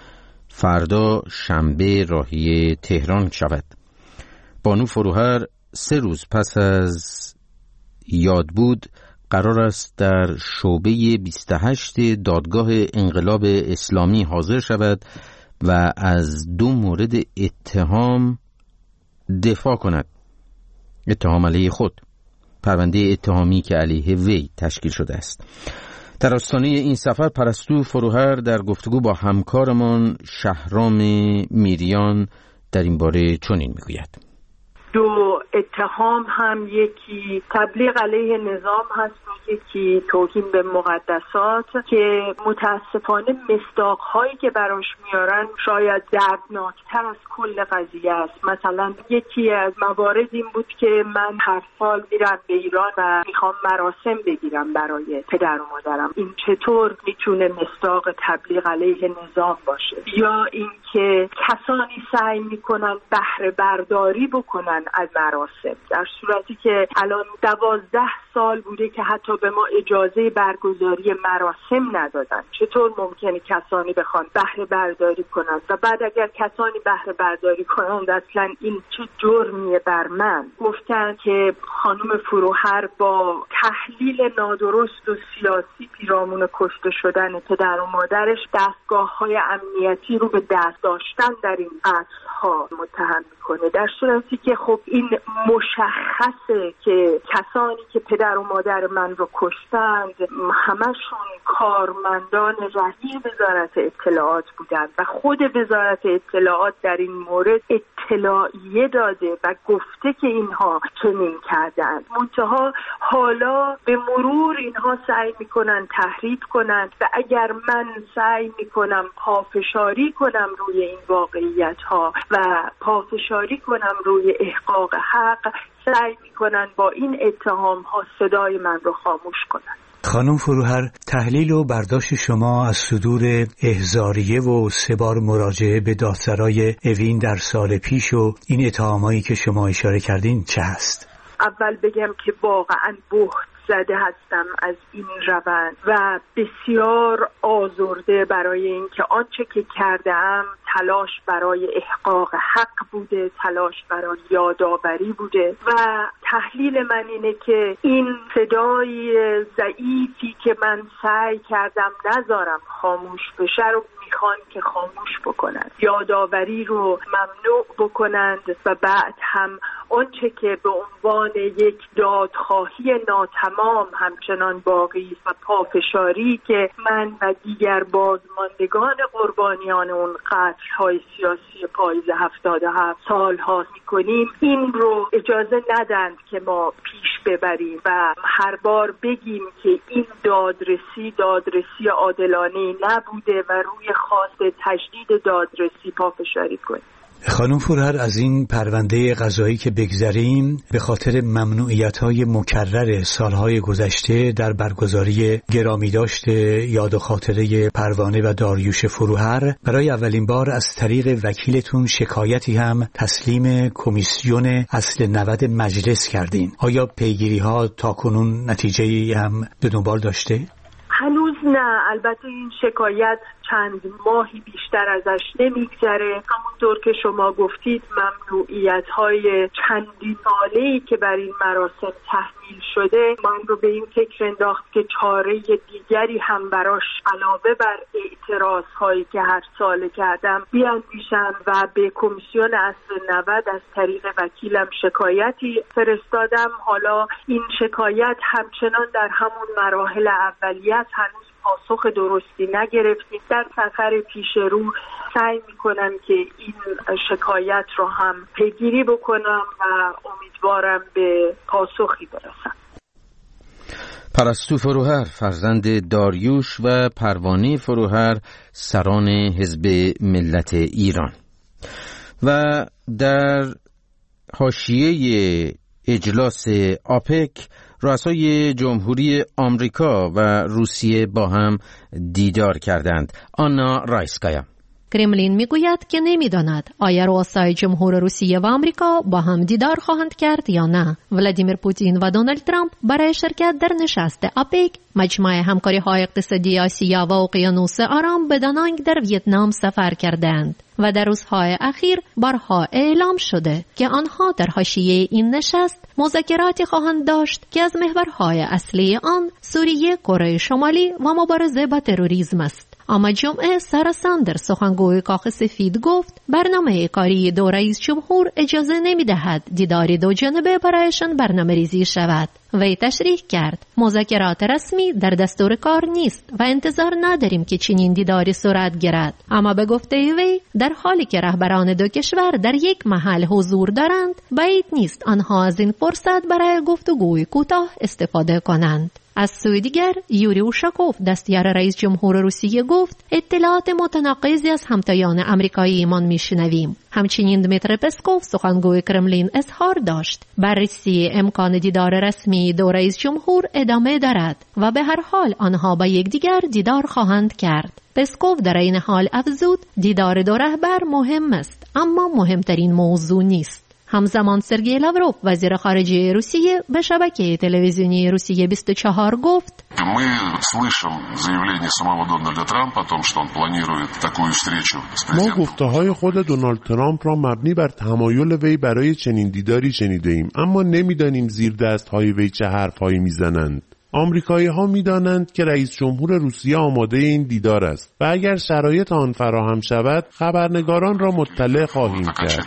فردا شنبه راهی تهران شود. بانو فروهر سه روز پس از یاد بود قرار است در شعبه بیست و هشت دادگاه انقلاب اسلامی حاضر شود و از دو مورد اتهام دفاع کند. اتهام علیه خود، پرونده اتهامی که علیه وی تشکیل شده است. در آستانه این سفر پرستو فروهر در گفتگو با همکارمان شهرام میریان در این باره چنین میگوید: دو اتهام هم یکی تبلیغ علیه نظام هست و یکی توهین به مقدسات که متاسفانه مصداق‌هایی که براش میارن شاید دردناکتر از کل قضیه است. مثلا یکی از موارد این بود که من هر سال میرم به ایران و میخوام مراسم بگیرم برای پدر و مادرم. این چطور میتونه مصداق تبلیغ علیه نظام باشه؟ یا اینکه کسانی سعی میکنن بهره برداری بکنن از مراسم، در صورتی که الان دوازده سال بوده که حتی به ما اجازه برگزاری مراسم ندادن. چطور ممکنه کسانی بخوان بهره برداری کنند؟ و بعد اگر کسانی بهره برداری کنند اصلا این چه جرمیه بر من؟ گفتن که خانم فروهر با تحلیل نادرست و سیاسی پیرامون کشته شدن پدر و مادرش دستگاه‌های امنیتی رو به دست داشتن در این قتل‌ها متهم میکنه، در صورتی که خب این مشخصه که کسانی که پدر و مادر من رو کشتند همشون کارمندان رهی وزارت اطلاعات بودند و خود وزارت اطلاعات در این مورد اطلاعیه داده و گفته که اینها چنین کردند. منتها حالا به مرور اینها سعی میکنن تحریف کنند و اگر من سعی میکنم پافشاری کنم روی این واقعیت ها و پافشاری کنم روی احقاق حق، سعی میکنن با این اتهام ها صدای من رو خاموش کنن. خانم فروهر، تحلیل و برداشت شما از صدور احضاریه و سه بار مراجعه به دادسرای اوین در سال پیش و این اتهامایی که شما اشاره کردین چه هست؟ اول بگم که واقعا بهت زده هستم از این روند و بسیار آزرده برای اینکه آنچه که کردم تلاش برای احقاق حق بوده، تلاش برای یادآوری بوده و تحلیل من اینه که این صدای ضعیفی که من سعی کردم نذارم خاموش بشه رو میخوان که خاموش بکنند، یادآوری رو ممنوع بکنند و بعد هم آنچه که به عنوان یک دادخواهی ناتمام همچنان باقی است و پافشاری که من و دیگر بازماندگان قربانیان اون قتل‌های سیاسی پاییز هفتاد و هفت سال ها میکنیم، این رو اجازه ندند که ما پیش ببریم و هر بار بگیم که این دادرسی دادرسی عادلانه نبوده و روی خواست تجدید دادرسی پافشاری کنیم. خانم فروهر، از این پرونده قضایی که بگذریم، به خاطر ممنوعیت‌های مکرر سالهای گذشته در برگزاری گرامی داشته یاد و خاطره پروانه و داریوش فروهر، برای اولین بار از طریق وکیلتون شکایتی هم تسلیم کمیسیون اصل نود مجلس کردین. آیا پیگیری‌ها تاکنون نتیجه‌ای هم به دنبال داشته؟ هنوز نه. البته این شکایت چند ماهی بیشتر ازش نمیگذره. همونطور که شما گفتید ممنوعیت‌های چندین ساله‌ای که بر این مراسم تحمیل شده من رو به این فکر انداخت که چاره دیگری هم براش علاوه بر اعتراض‌هایی که هر ساله کردم بیاندیشم و به کمیسیون اصل نود از طریق وکیلم شکایتی فرستادم. حالا این شکایت همچنان در همون مراحل اولیت هنوز پاسخ درستی نگرفتیم. در سفر پیش رو سعی میکنم که این شکایت رو هم پیگیری بکنم و امیدوارم به پاسخی برسم. پرستو فروهر فرزند داریوش و پروانه فروهر سران حزب ملت ایران. و در حاشیه اجلاس آپک رؤسای جمهوری آمریکا و روسیه با هم دیدار کردند. آنا رایسکایا. کرملین میگوید که نمیداند آیا رؤسای جمهور روسیه و آمریکا با هم دیدار خواهند کرد یا نه. ولادیمیر پوتین و دونالد ترامپ برای شرکت در نشست آپک، مجمع همکاری‌های اقتصادی آسیا و اقیانوس آرام به دانانگ در ویتنام سفر کردند و در روزهای اخیر بارها اعلام شده که آنها در حاشیه این نشست مذاکراتی خواهند داشت که از محورهای اصلی آن سوریه، کره شمالی و مبارزه با تروریسم است. اما جمعه سارا ساندرز سخنگوی کاخ سفید گفت برنامه کاری دو رئیس جمهور اجازه نمی‌دهد دیداری دو جانبه برایشان برنامه ریزی شود. وی تشریح کرد مذاکرات رسمی در دستور کار نیست و انتظار نداریم که چنین دیداری صورت گیرد. اما به گفته وی در حالی که رهبران دو کشور در یک محل حضور دارند بعید نیست آنها از این فرصت برای گفتگوی کوتاه استفاده کنند. از سوی دیگر یوری اوشاکوف دستیار رئیس جمهور روسیه گفت اطلاعات متناقضی از همتایان آمریکایی ایمان میشنویم. همچنین دمیتری پسکوف سخنگوی کرملین اظهار داشت بررسی امکان دیدار رسمی دو رئیس جمهور ادامه دارد و به هر حال آنها با یکدیگر دیدار خواهند کرد. پسکوف در این حال افزود دیدار دو رهبر مهم است اما مهمترین موضوع نیست. همزمان سرگئی لاوروف وزیر خارجه روسیه به شبکه تلویزیونی روسیه بیست و چهار گفت Мы слышим заявление самого Дональда Трампа о том, что он планирует такую встречу с президентом. ما گفته‌های خود دونالد ترامپ را مبنی بر تمایل وی برای چنین دیداری شنیده ایم، اما نمی‌دانیم زیر دست‌های وی چه حرف‌هایی می‌زنند. آمریکایی‌ها می‌دانند که رئیس جمهور روسیه آماده این دیدار است و اگر شرایط آن فراهم شود خبرنگاران را مطلع خواهیم کرد.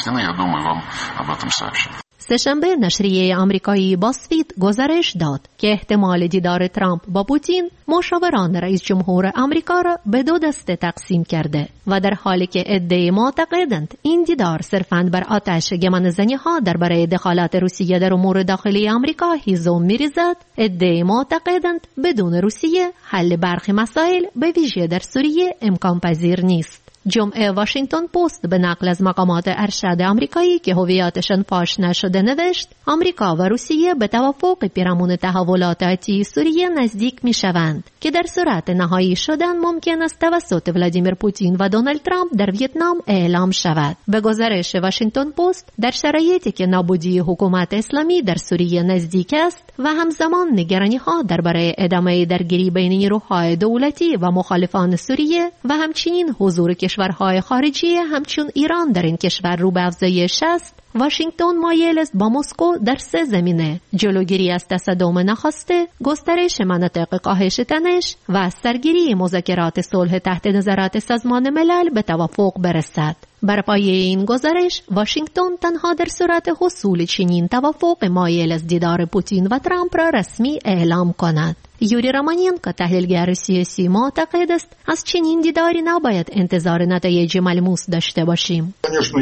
سه‌شنبه نشریه آمریکایی بازفید گزارش داد که احتمال دیدار ترامپ با پوتین مشاوران رئیس جمهور آمریکا را به دو دسته تقسیم کرده و در حالی که عده‌ای معتقدند این دیدار صرفاً بر آتش گمانه‌زنی‌ها درباره دخالت روسیه در امور داخلی آمریکا هیزم می‌ریزد، عده‌ای معتقدند بدون روسیه حل برخی مسائل به ویژه در سوریه امکان پذیر نیست. جمعه واشنگتن پست به نقل از مقامات ارشد آمریکایی که هویتشان فاش نشده نوشت آمریکا و روسیه به توافق پیرامون تحولات آتی سوریه نزدیک می شوند که در صورت نهایی شدن ممکن است توسط ولادیمیر پوتین و دونالد ترامپ در ویتنام اعلام شود. به گزارش واشنگتن پست در شرایطی که نابودی حکومت اسلامی در سوریه نزدیک است و همزمان نگرانی‌ها درباره ادامه درگیری بین نیروهای دولتی و مخالفان سوریه و همچنین حضور کشورهای خارجی همچون ایران در این کشور رو به افزایش است، واشنگتن مایل است با مسکو در سه زمینه: جلوگیری از تصادم ناخواسته، گسترش مناطق کاهش تنش و از سرگیری مذاکرات صلح تحت نظارت سازمان ملل به توافق برسد. بر پایه این گزارش واشنگتن تنها در صورت حصول چنین توافق مایل است دیدار پوتین و ترامپ را رسمی اعلام کند. یوری رامانینکو تحلیلگر سیاسی معتقد است از چنین دیداری نباید انتظار نتایج ملموس داشته باشیم.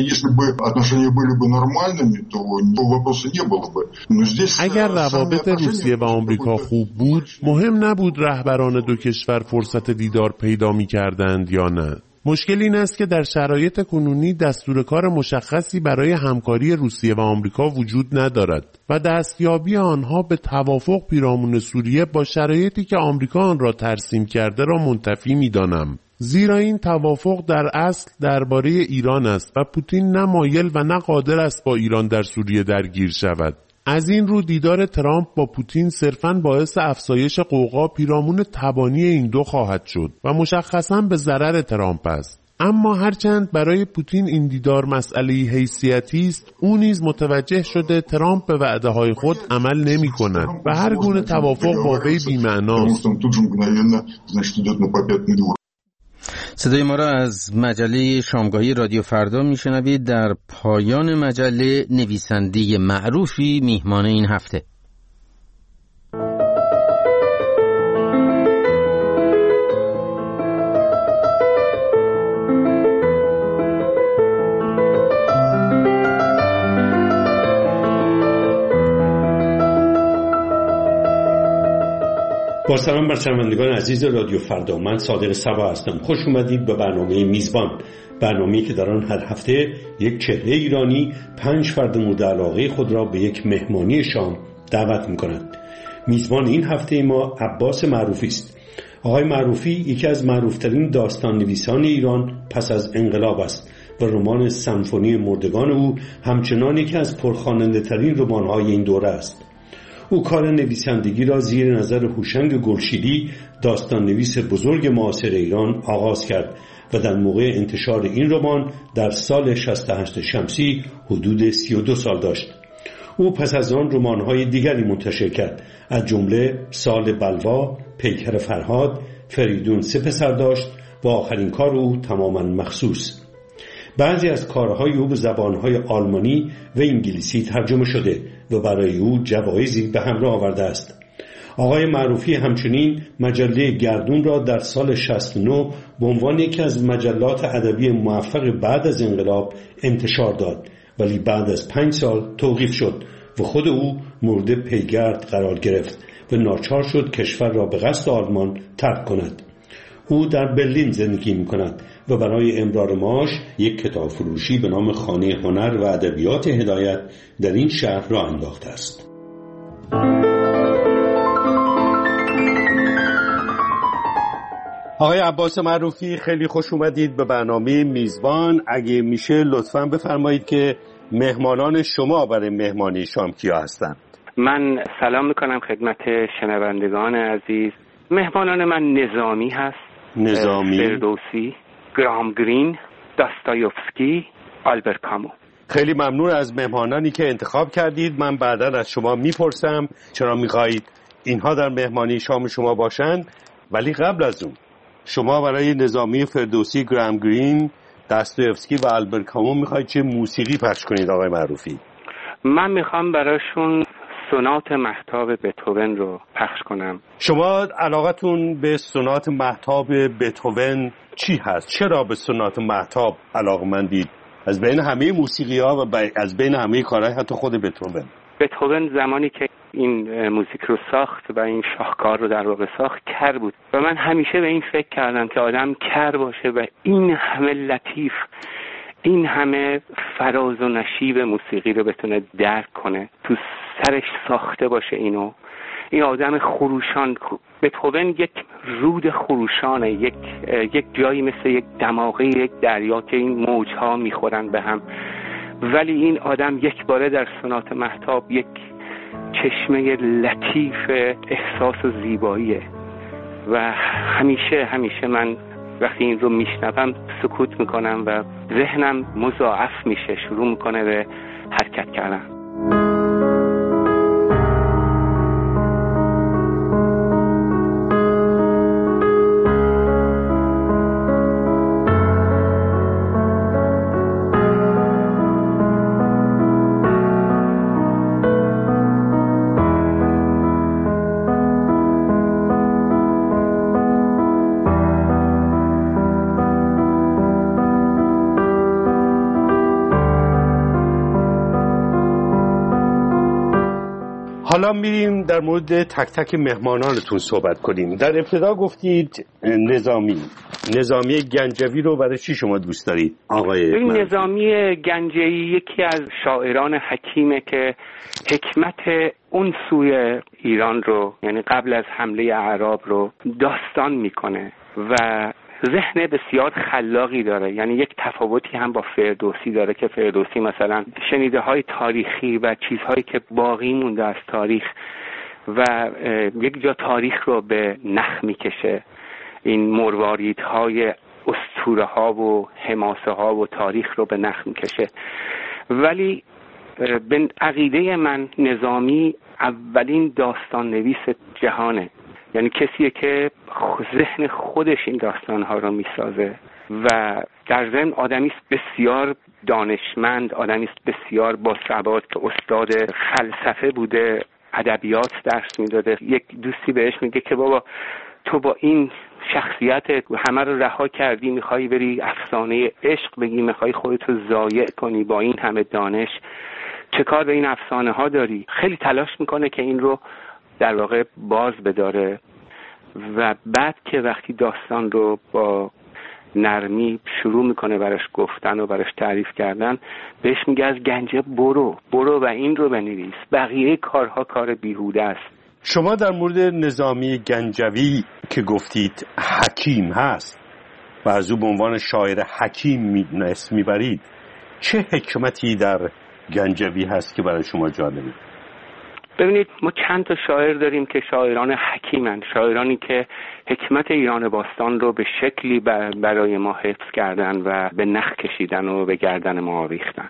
اگر روابط روسیه و آمریکا خوب بود، مهم نبود رهبران دو کشور فرصت دیدار پیدا می‌کردند یا نه. مشکل این است که در شرایط کنونی دستور کار مشخصی برای همکاری روسیه و آمریکا وجود ندارد و دستیابی آنها به توافق پیرامون سوریه با شرایطی که آمریکا آن را ترسیم کرده را منتفی می‌دانم. زیرا این توافق در اصل درباره ایران است و پوتین نه مایل و نه قادر است با ایران در سوریه درگیر شود. از این رو دیدار ترامپ با پوتین صرفاً باعث افزایش غوغا پیرامون تبانی این دو خواهد شد و مشخصاً به ضرر ترامپ است. اما هرچند برای پوتین این دیدار مسئله حیثیتی است، او نیز متوجه شده ترامپ به وعده‌های خود عمل نمی‌کند و هر گونه توافق با وی بی‌معناست. صدای ما را از مجله شامگاهی رادیو فردا میشنوید. در پایان مجله نویسنده معروفی میهمان این هفته. با سلام بر شنوندگان عزیز رادیو فردا، من صادق صبا هستم. خوش اومدید به برنامه میزبان، برنامه‌ای که در آن هر هفته یک چهره ایرانی پنج فرد مورد علاقه خود را به یک مهمانی شام دعوت می‌کند. میزبان این هفته ما عباس معروفی است. آقای معروفی یکی از معروفترین داستان نویسان ایران پس از انقلاب است و رمان سمفونی مردگان او همچنان یکی از پرخواننده ترین رمان‌های این دوره است. او کار نویسندگی را زیر نظر هوشنگ گلشیری، داستان نویس بزرگ معاصر ایران، آغاز کرد و در موقع انتشار این رمان در سال شصت و هشت شمسی حدود سی و دو سال داشت. او پس از آن رمان‌های دیگری منتشر کرد، از جمله سال بلوا، پیکر فرهاد، فریدون سه پسر داشت و آخرین کار او تماما مخصوص. بعضی از کارهای او به زبانهای آلمانی و انگلیسی ترجمه شده و برای او جوایزی به همراه آورده است. آقای معروفی همچنین مجله گردون را در سال شصت و نه به عنوان یکی از مجلات ادبی موفق بعد از انقلاب انتشار داد، ولی بعد از پنج سال توقیف شد و خود او مورد پیگرد قرار گرفت و ناچار شد کشور را به قصد آلمان ترک کند. او در برلین زندگی می کند و برای امرار معاش یک کتاب فروشی به نام خانه هنر و ادبیات هدایت در این شهر را انداخته است. آقای عباس معروفی، خیلی خوش اومدید به برنامه میزبان. اگه میشه لطفاً بفرمایید که مهمانان شما برای مهمانی شام کیا هستند؟ من سلام میکنم خدمت شنوندگان عزیز. مهمانان من نظامی هست، نظامی، فردوسی، گرام گرین، داستایوفسکی، آلبرت کامو. خیلی ممنون از مهمانانی که انتخاب کردید. من بعدا از شما میپرسم چرا میخواهید اینها در مهمانی شام شما باشند، ولی قبل از اون شما برای نظامی، فردوسی، گرام گرین، داستایوفسکی و آلبرت کامو میخواهید چه موسیقی پخش کنید آقای معروفی؟ من میخوام براشون سونات مهتاب بتهوون رو پخش کنم. شما علاقتون به سونات مهتاب بتهوون چی هست؟ چرا به سونات مهتاب علاقمندید؟ از بین همه موسیقی‌ها و از بین همه کارهای حتی خود بتهوون. بتهوون زمانی که این موزیک رو ساخت و این شاهکار رو در واقع ساخت کر بود و من همیشه به این فکر کردم که آدم کر باشه و این همه لطیف، این همه فراز و نشیب موسیقی رو بتونه درک کنه، تو سرش ساخته باشه اینو. این آدم خروشان، بتهوون یک رود خروشانه، یک یک جایی مثل یک دماغه یک دریا که این موجها میخورن به هم، ولی این آدم یک باره در سونات مهتاب یک چشمه لطیف احساس و زیباییه و همیشه همیشه من وقتی این رو میشنوم سکوت میکنم و ذهنم مضاعف میشه، شروع میکنه به حرکت کردن. حالا میریم در مورد تک تک مهمانانتون صحبت کنیم. در ابتدا گفتید نظامی نظامی گنجوی رو برای چی شما دوست دارید آقای؟ این نظامی گنجوی یکی از شاعران حکیمه که حکمت اون سوی ایران رو، یعنی قبل از حمله اعراب رو داستان میکنه و ذهن بسیار خلاقی داره. یعنی یک تفاوتی هم با فردوسی داره که فردوسی مثلا شنیده های تاریخی و چیزهایی که باقی مونده از تاریخ و یک جا تاریخ رو به نخ میکشه. این مرواریدهای اسطوره ها و حماسه ها و تاریخ رو به نخ میکشه. ولی به عقیده من نظامی اولین داستان نویس جهانه. یعنی کسیه که ذهن خودش این داستانها رو میسازه و در ضمن آدمی است بسیار دانشمند، آدمی است بسیار باثبات که استاد فلسفه بوده، ادبیات درس میداده. یک دوستی بهش میگه که بابا تو با این شخصیت همه رو رها کردی، میخوای بری افسانه عشق بگی، میخوای خودتو ضایع کنی با این همه دانش، چه کار به این افسانه ها داری؟ خیلی تلاش میکنه که این رو در واقع باز بداره و بعد که وقتی داستان رو با نرمی شروع میکنه براش گفتن و براش تعریف کردن، بهش میگه از گنجه برو برو و این رو بنویس، بقیه کارها کار بیهوده است. شما در مورد نظامی گنجوی که گفتید حکیم هست و از او به عنوان شاعر حکیم اسم میبرید، چه حکمتی در گنجوی هست که برای شما جالبه؟ ببینید ما چند تا شاعر داریم که شاعران حکیمن، شاعرانی که حکمت ایران باستان رو به شکلی برای ما حفظ کردن و به نخ کشیدن و به گردن ما آویختن.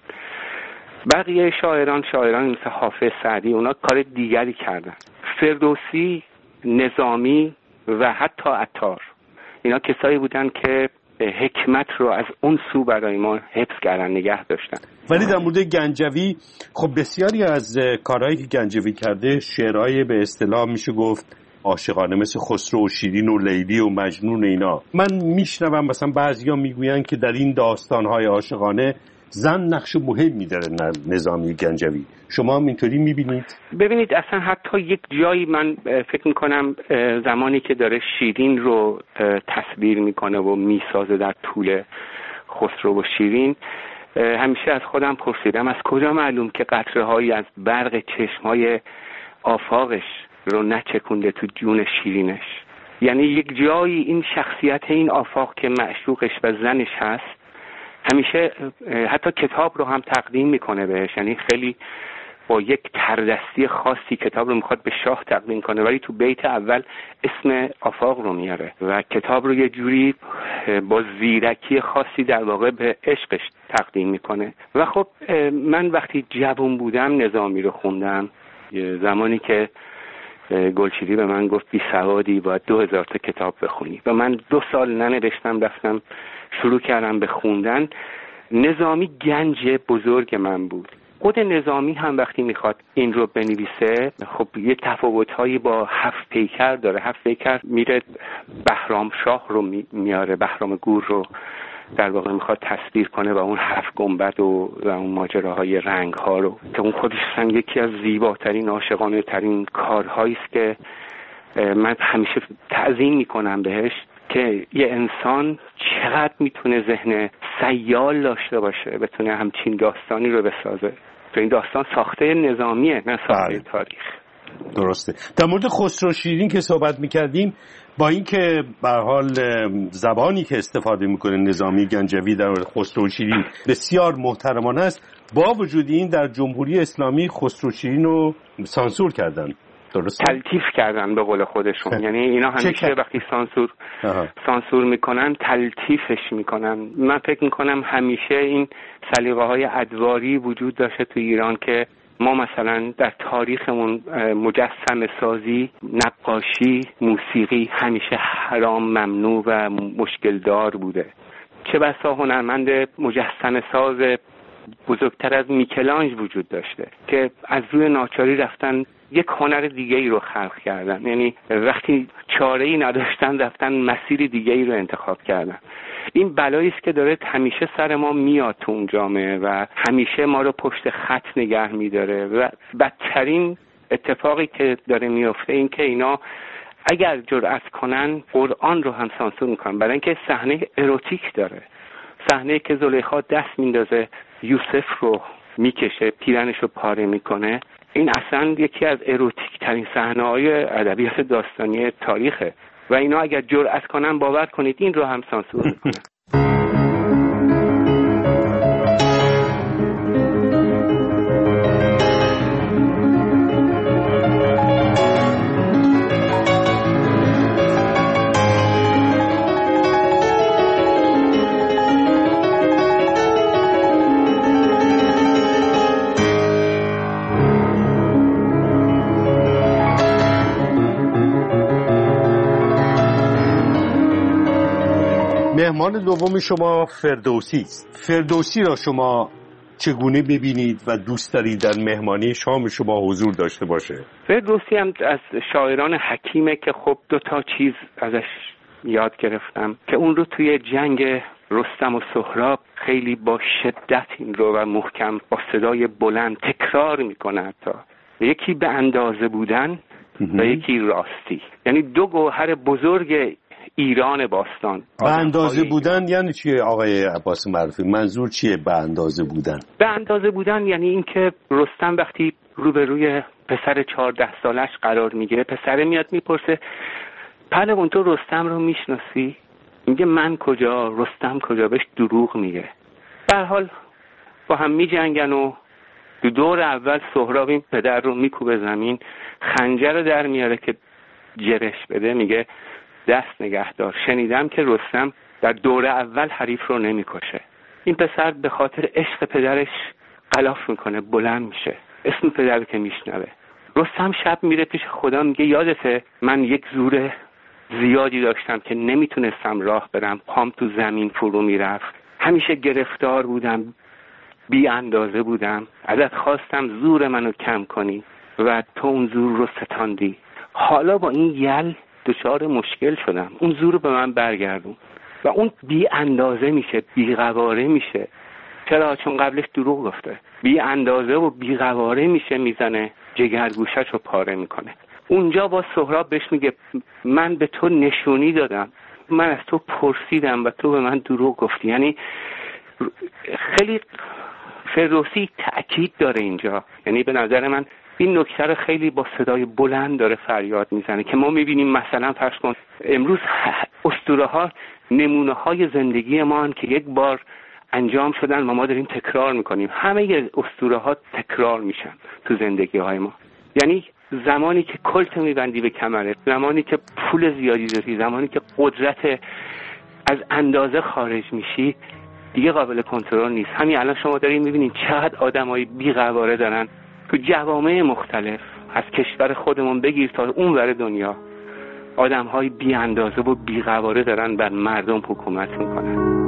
بقیه شاعران شاعران مثل حافظ، سعدی، اونا کار دیگری کردن. فردوسی، نظامی و حتی عطار، اینا کسایی بودن که حکمت رو از اون سو برای ما حفظ کردن، نگه داشتن. ولی در مورد گنجوی خب بسیاری از کارهایی که گنجوی کرده شعرهای به اصطلاح میشه گفت عاشقانه، مثل خسرو و شیرین و لیلی و مجنون اینا. من میشنوم مثلا بعضیا میگوین که در این داستانهای عاشقانه زن نقش مهمی داره نظامی گنجوی. شما هم اینطوری میبینید؟ ببینید اصلا حتی یک جایی من فکر میکنم زمانی که داره شیرین رو تصویر میکنه و میسازه در طول خسرو و شیرین، همیشه از خودم پرسیدم از کجا معلوم که قطره هایی از برق چشم های آفاقش رو نچکونده تو جون شیرینش. یعنی یک جایی این شخصیت این آفاق که معشوقش و زنش هست همیشه حتی کتاب رو هم تقدیم میکنه بهش. یعنی خیلی با یک تردستی خاصی کتاب رو میخواد به شاه تقدیم کنه، ولی تو بیت اول اسم آفاق رو میاره و کتاب رو یه جوری با زیرکی خاصی در واقع به عشقش تقدیم میکنه. و خب من وقتی جوان بودم نظامی رو خوندم، زمانی که گلچیری به من گفت بی سوادی باید دو هزار تا کتاب بخونی و من دو سال ننوشتم، رفتم شروع کردم به خوندن. نظامی گنج بزرگ من بود. خود نظامی هم وقتی میخواد این رو بنویسه خب یه تفاوت‌هایی با هفت پیکر داره. هفت پیکر میره بهرام شاه رو میاره، بهرام گور رو در واقع میخواد تصویر کنه و اون هفت گنبد و, و اون ماجراهای رنگ ها رو که اون خودش یکی از زیباترین عاشقانه ترین کارهایی است که من همیشه تعظیم میکنم بهش، که یه انسان چقدر میتونه ذهن سیال داشته باشه بتونه همچین داستانی رو بسازه. تو این داستان ساخته نظامیه نه ساخته تاریخ. درسته. در مورد خسرو شیرین که صحبت میکردیم، با اینکه به هر حال زبانی که استفاده میکنه نظامی گنجوی در مورد خسرو شیرین بسیار محترمانه است، با وجود این در جمهوری اسلامی خسرو شیرین رو سانسور کردن. درسته؟ تلطیف کردن به قول خودشون. یعنی اینا همیشه وقتی سانسور آها. سانسور میکنن تلطیفش میکنن. من فکر میکنم همیشه این سلیقه های ادواری وجود داشته تو ایران که ما مثلا در تاریخمون مجسمه سازی، نقاشی، موسیقی همیشه حرام، ممنوع و مشکل دار بوده. چه بسا هنرمند مجسمه ساز بزرگتر از میکلانج وجود داشته که از روی ناچاری رفتن یک هنر دیگه ای رو خلق کردن. یعنی وقتی چاره ای نداشتن رفتن مسیر دیگه ای رو انتخاب کردن. این بلایی است که داره همیشه سر ما میاد تو اون جامعه و همیشه ما رو پشت خط نگه میداره و بدترین اتفاقی که داره میفته این که اینا اگر جرأت کنن قرآن رو هم سانسور میکنن، برای اینکه صحنه اروتیک داره، صحنه که زلیخا دست میندازه یوسف رو میکشه، پیرنش رو پاره میکنه. این اصلا یکی از اروتیک ترین صحنه‌های ادبیات داستانی تاریخه و اینا اگر جرأت کنن باور کنید این رو هم سانسور میکنن. مهمان دوم شما فردوسی است. فردوسی را شما چگونه ببینید و دوست دارید در مهمانی شام شما حضور داشته باشه؟ فردوسی هم از شاعران حکیمه که خب دو تا چیز ازش یاد گرفتم که اون رو توی جنگ رستم و سهراب خیلی با شدت این رو و محکم با صدای بلند تکرار میکنه حتی. یکی به اندازه بودن و یکی راستی، یعنی دو گوهر بزرگ ایران باستان. به اندازه بودن یعنی چیه آقای عباس معروفی؟ منظور چیه به اندازه بودن؟ به اندازه بودن یعنی اینکه رستم وقتی روبروی پسر چهارده سالش قرار میگیره، پسر میاد میپرسه پهلوان تو رستم رو میشناسی؟ میگه من کجا، رستم کجا؟ بهش دروغ میگه. به هر حال با هم میجنگن و دو دور اول سهراب این پدر رو میکوبه زمین، خنجر رو در میاره که جرش بده، میگه دست نگه دار، شنیدم که رستم در دور اول حریف رو نمیکشه. این پسر به خاطر عشق پدرش غلاف میکنه، بلند میشه، اسم پدر که میشنوه. رستم شب میره پیش خدا، میگه یادته من یک زور زیادی داشتم که نمیتونستم راه برم، پام تو زمین فرو میرفت، همیشه گرفتار بودم، بی اندازه بودم، ازت خواستم زور منو کم کنی و تو اون زور رو ستاندی. حالا با این یل دچار مشکل شدم، اون زور رو به من برگردون. و اون بی اندازه میشه، بی قواره میشه. چرا؟ چون قبلش دروغ گفته. بی اندازه و بی قواره میشه، میزنه جگرگوشش رو پاره میکنه. اونجا با سهراب بهش میگه من به تو نشونی دادم، من از تو پرسیدم و تو به من دروغ گفتی. یعنی خیلی فردوسی تأکید داره اینجا. یعنی به نظر من این نکته رو خیلی با صدای بلند داره فریاد میزنه که ما میبینیم مثلا فرض کن امروز اسطوره ها نمونه های زندگی ما هن که یک بار انجام شدن و ما داریم تکرار میکنیم. همه اسطوره ها تکرار میشن تو زندگی های ما. یعنی زمانی که کلت میبندی به کمرت، زمانی که پول زیادی داری، زمانی که قدرت از اندازه خارج میشی، دیگه قابل کنترل نیست. همین الان شما دارین میبینین چقدر آدمای بی‌قواره دارن تو جوامع مختلف، از کشور خودمون بگیر تا اون ور دنیا، آدم‌های بی اندازه و بی قواره دارن بر مردم حکومت میکنن.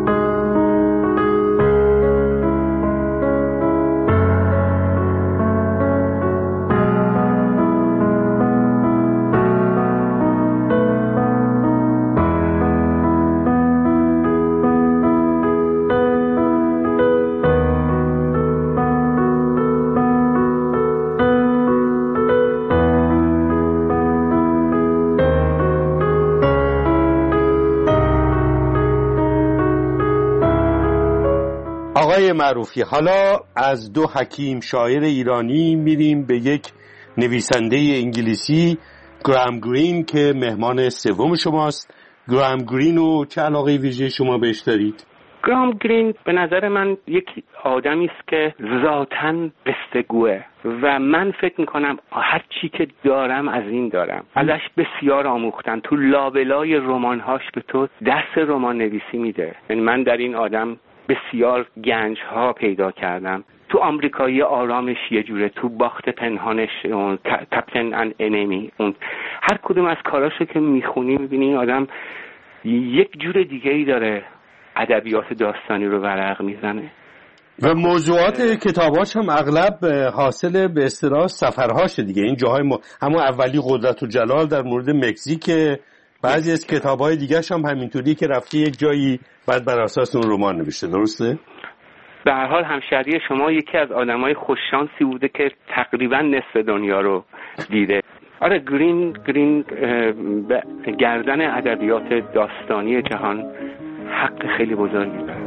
آقای معروفی، حالا از دو حکیم شاعر ایرانی میریم به یک نویسنده انگلیسی، گرام گرین، که مهمان سوم شماست. گرام گرین رو چه علاقه ویژه شما بهش دارید؟ گرام گرین به نظر من یک آدمی است که ذاتاً قصه‌گوه و من فکر میکنم هر چی که دارم از این دارم. ازش بسیار آموختن. تو لابلای رمان‌هاش به تو درس رمان نویسی میده. یعنی من در این آدم بسیار گنج ها پیدا کردم. تو آمریکایی آرامش یه جوره، تو باخت پنهانش، اون کپتن ان انمی، اون هر کدوم از کاراشو که میخونی میبینی این آدم یک جور دیگه ای داره ادبیات داستانی رو ورق میزنه. و موضوعات کتاباش هم اغلب حاصل به اصطلاح سفرهاشه دیگه. این جاهای م... همون اولی قدرت و جلال در مورد مکزیک، بعضی از کتاب‌های دیگه‌ش هم همینطوری که رفته یک جایی بعد بر اساس اون رمان نوشته. درسته؟ به هر حال همشهری شما یکی از آدمای خوششانسی بوده که تقریبا نصف دنیا رو دیده. آره، گرین گرین گردن ادبیات داستانی جهان حق خیلی بزرگی داره.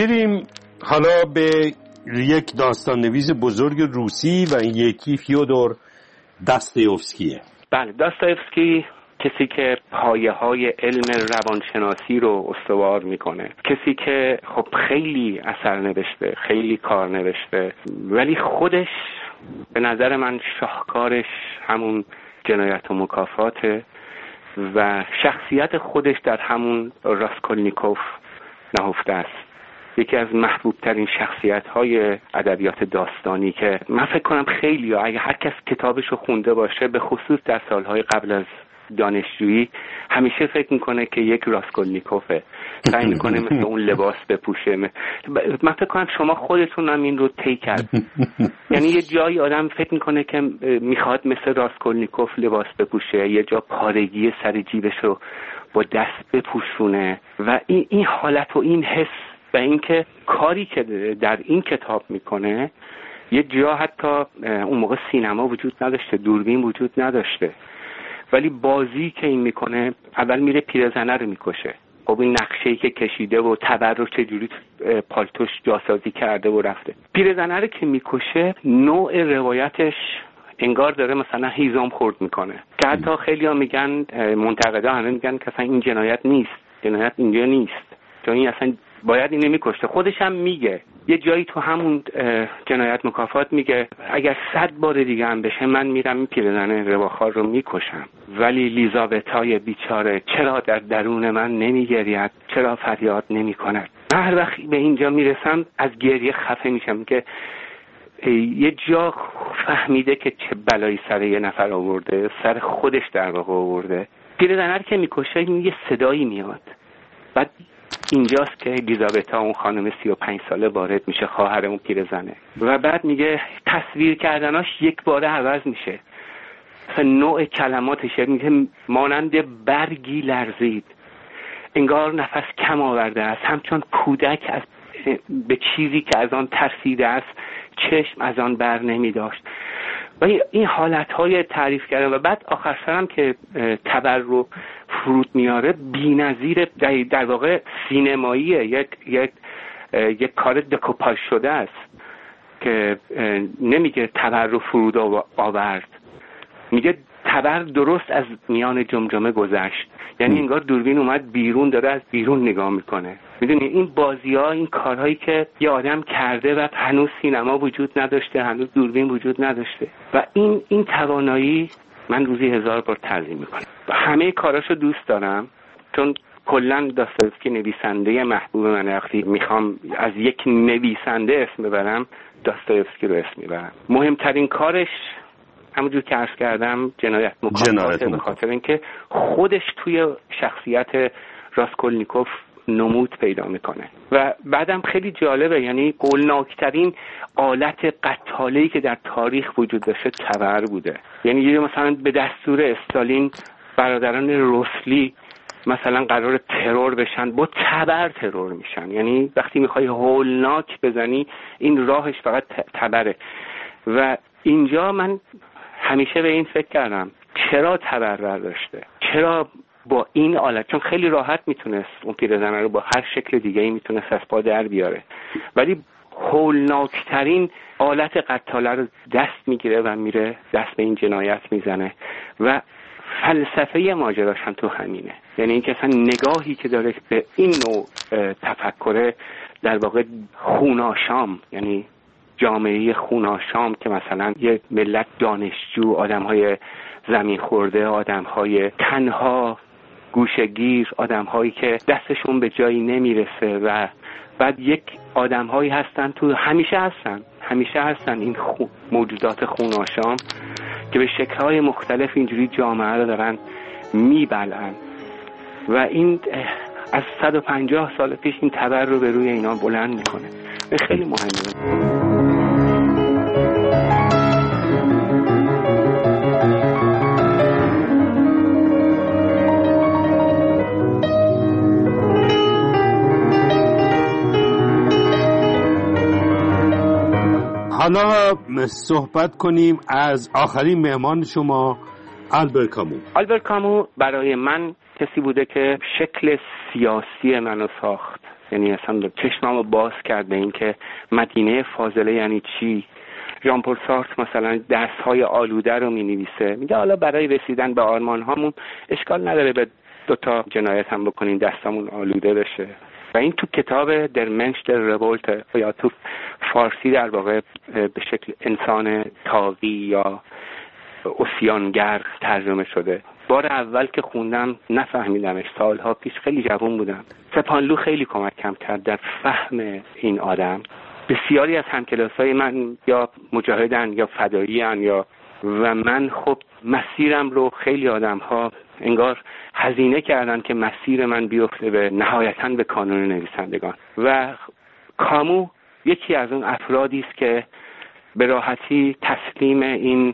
بریم حالا به یک داستان نویس بزرگ روسی و این یکی فیودور داستایوفسکیه. بله، داستایوفسکی کسی که پایه های علم روانشناسی رو استوار میکنه، کسی که خب خیلی اثر نوشته، خیلی کار نوشته، ولی خودش به نظر من شاهکارش همون جنایت و مکافاته و شخصیت خودش در همون راسکولنیکوف نهفته است. یکی از محبوب ترین شخصیت های ادبیات داستانی که من فکر کنم خیلی ها اگه هر کس کتابش رو خونده باشه، به خصوص در سالهای قبل از دانشجویی، همیشه فکر میکنه که یک راسکولنیکوفه، سعی میکنه مثل اون لباس بپوشه. من فکر کنم شما خودتون هم این رو طی کرد. یعنی یه جایی آدم فکر میکنه که میخواد مثل راسکولنیکوف لباس بپوشه، یه جا پارگی سر جیبش رو با دست بپوشونه و این این حالت و این حس و اینکه کاری که در این کتاب میکنه، یه جا حتی اون موقع سینما وجود نداشته، دوربین وجود نداشته، ولی بازی که این میکنه، اول میره پیرزنه رو میکشه. خب این نقشه‌ای که کشیده و تبر رو چجوری پالتوش جاسازی کرده و رفته. پیرزنه رو که میکشه، نوع روایتش انگار داره مثلا هیزم خورد میکنه که حتی خیلی ها میگن، منتقدا همه میگن که اصلا این جنایت نیست، جنایت اینجا نیست، چون این اصلا باید اینو میکشته. خودش هم میگه یه جایی تو همون جنایت مکافات میگه اگر صد بار دیگه هم بشه من میرم این پیرزن رواخوار رو میکشم، ولی لیزابتای بیچاره چرا در درون من نمیگرید، چرا فریاد نمیکند. من هر وقت به اینجا میرسم از گریه خفه میشم که یه جا فهمیده که چه بلایی سر یه نفر آورده، سر خودش در واقع آورده. پیرزنه که میکشه یه صدایی میاد، بعد اینجاست که الیزابتا اون خانم سی و پنج ساله وارد میشه، خواهر اون پیرزنه، و بعد میگه تصویر کردناش یک باره عوض میشه، نوع کلماتش میگه مانند برگی لرزید، انگار نفس کم آورده است، همچون کودک از به چیزی که از آن ترسیده است چشم از آن بر نمی داشت. و این حالتهای تعریف کردن و بعد آخر سرم که تبر رو فرود میاره، بی‌نظیر، در, در واقع سینماییه، یک یک یک کار دکوپاژ شده است که نمیگه تبر رو فرود آورد، میگه تبر درست از میان جمجمه گذشت. یعنی انگار دوربین اومد بیرون، داره از بیرون نگاه میکنه. میدونی این بازی‌ها، این کارهایی که یه آدم کرده و هنوز سینما وجود نداشته، هنوز دوربین وجود نداشته، و این این توانایی من روزی هزار بار تعظیم میکنم و همه کاراشو دوست دارم، چون کلا داستایوفسکی نویسنده محبوب من. وقتی میخوام از یک نویسنده اسم ببرم، داستایوفسکی رو اسم میبرم. مهمترین کارش همونجور که عرض کردم جنایت مکافاته، به خاطر اینکه خودش توی شخصیت راسکولنیکوف نمود پیدا میکنه و بعدم خیلی جالبه، یعنی هولناکترین آلت قتاله‌ای که در تاریخ وجود داشته تبر بوده. یعنی یه مثلا به دستور استالین برادران روسلی مثلا قرار ترور بشن، با تبر ترور میشن. یعنی وقتی میخوای هولناک بزنی، این راهش فقط تبره. و اینجا من همیشه به این فکر کردم چرا تبر برداشته، چرا با این آلت، چون خیلی راحت میتونست اون پیرزنه رو با هر شکل دیگه‌ای میتونست از پا در بیاره، ولی هولناکترین آلت قتاله رو دست میگیره و میره دست به این جنایت میزنه. و فلسفه ماجراش هم تو همینه، یعنی این که اصلا نگاهی که داره به این نوع تفکر، در واقع خوناشام، یعنی جامعه خوناشام که مثلا یه ملت دانشجو، آدم‌های زمین خورده، آدم‌های تنها، گوشه‌گیر، آدم‌هایی که دستشون به جایی نمیرسه، و بعد یک آدم‌هایی هستن تو، همیشه هستن همیشه هستن این خو... موجودات خوناشام که به شکل‌های مختلف اینجوری جامعه رو دارن میبلعن، و این از صد و پنجاه سال پیش این تبر رو به روی اینا بلند میکنه. خیلی مهمه. حالا صحبت کنیم از آخرین مهمان شما، آلبر کامو. آلبر کامو برای من کسی بوده که شکل سیاسی منو ساخت، یعنی اصلا چشممو باز کرد به این که مدینه فاضله یعنی چی. ژان پل سارتر مثلا دست‌های آلوده رو می‌نویسه، میگه حالا برای رسیدن به آرمان‌هامون اشکال نداره به دو تا جنایت هم بکنیم دستمون آلوده بشه. و این تو کتاب در منش در رولت یا تو فارسی در واقع به شکل انسان تاقی یا اوسیانگر ترجمه شده. بار اول که خوندم نفهمیدمش، سالها پیش خیلی جوان بودم. سپانلو خیلی کمکم کرد در فهم این آدم. بسیاری از همکلاسای من یا مجاهدن یا فداییان یا و من خب مسیرم رو خیلی آدم‌ها انگار هزینه کردن که مسیر من بیفته به نهایتاً به کانون نویسندگان. و کامو یکی از اون افرادی است که به راحتی تسلیم این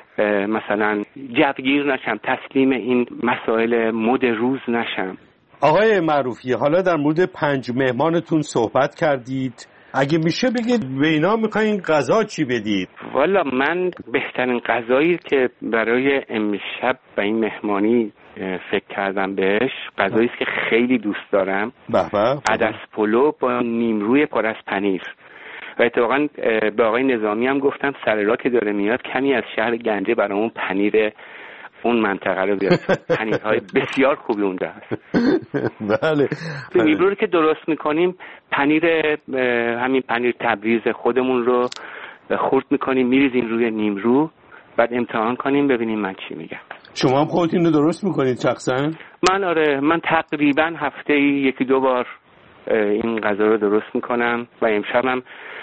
مثلا جوگیر نشم، تسلیم این مسائل مد روز نشم. آقای معروفی، حالا در مورد پنج مهمانتون صحبت کردید، اگه میشه بگید به اینا میخواین غذا چی بدید؟ والا من بهترین غذایی که برای امشب و این مهمانی فکر کردم بهش، غذایی است که خیلی دوست دارم، عدس پلو با نیمروی پر از پنیر. و اتفاقا به آقای نظامی هم گفتم سر راه که داره میاد کمی از شهر گنجه برامون پنیر اون منطقه رو بیاد. پنیرهای بسیار خوبی اونجا هست. بله. نیمرو رو که درست میکنیم پنیر همین پنیر تبریز خودمون رو خرد میکنیم میریزیم روی نیمرو، بعد امتحان کنیم ببینیم من چی میگم. شما هم خودتون رو درست میکنید شخصا؟ من آره، من تقریبا هفته یکی دو بار این غذا رو درست میکنم و امشبم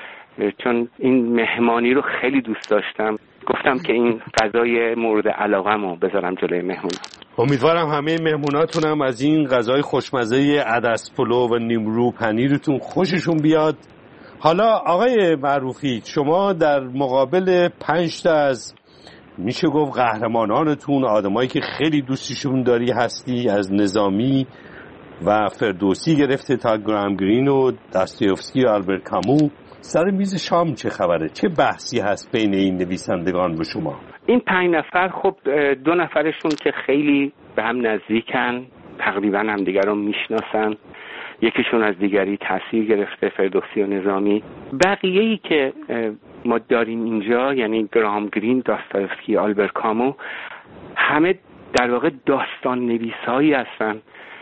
چون این مهمانی رو خیلی دوست داشتم گفتم که این غذای مورد علاقه‌مو بذارم جلوی مهمون. امیدوارم همه مهموناتون هم از این غذای خوشمزه عدس پلو و نیمرو پنیرتون خوششون بیاد. حالا آقای معروفی، شما در مقابل پنج تا از میشه گفت قهرمانانتون، آدمایی که خیلی دوستیشون داری هستی، از نظامی و فردوسی گرفته تا گرام گرین و داستایوفسکی و آلبرت کامو، سر میز شام چه خبره؟ چه بحثی هست بین این نویسندگان و شما؟ این پنج نفر خب دو نفرشون که خیلی به هم نزدیکن، تقریبا هم دیگر رو میشناسن، یکیشون از دیگری تاثیر گرفته، فردوسی و نظامی. بقیه‌ای که ما داریم اینجا یعنی گرام گرین، داستایوفسکی، آلبرت کامو، همه در واقع داستان نویسایی هستن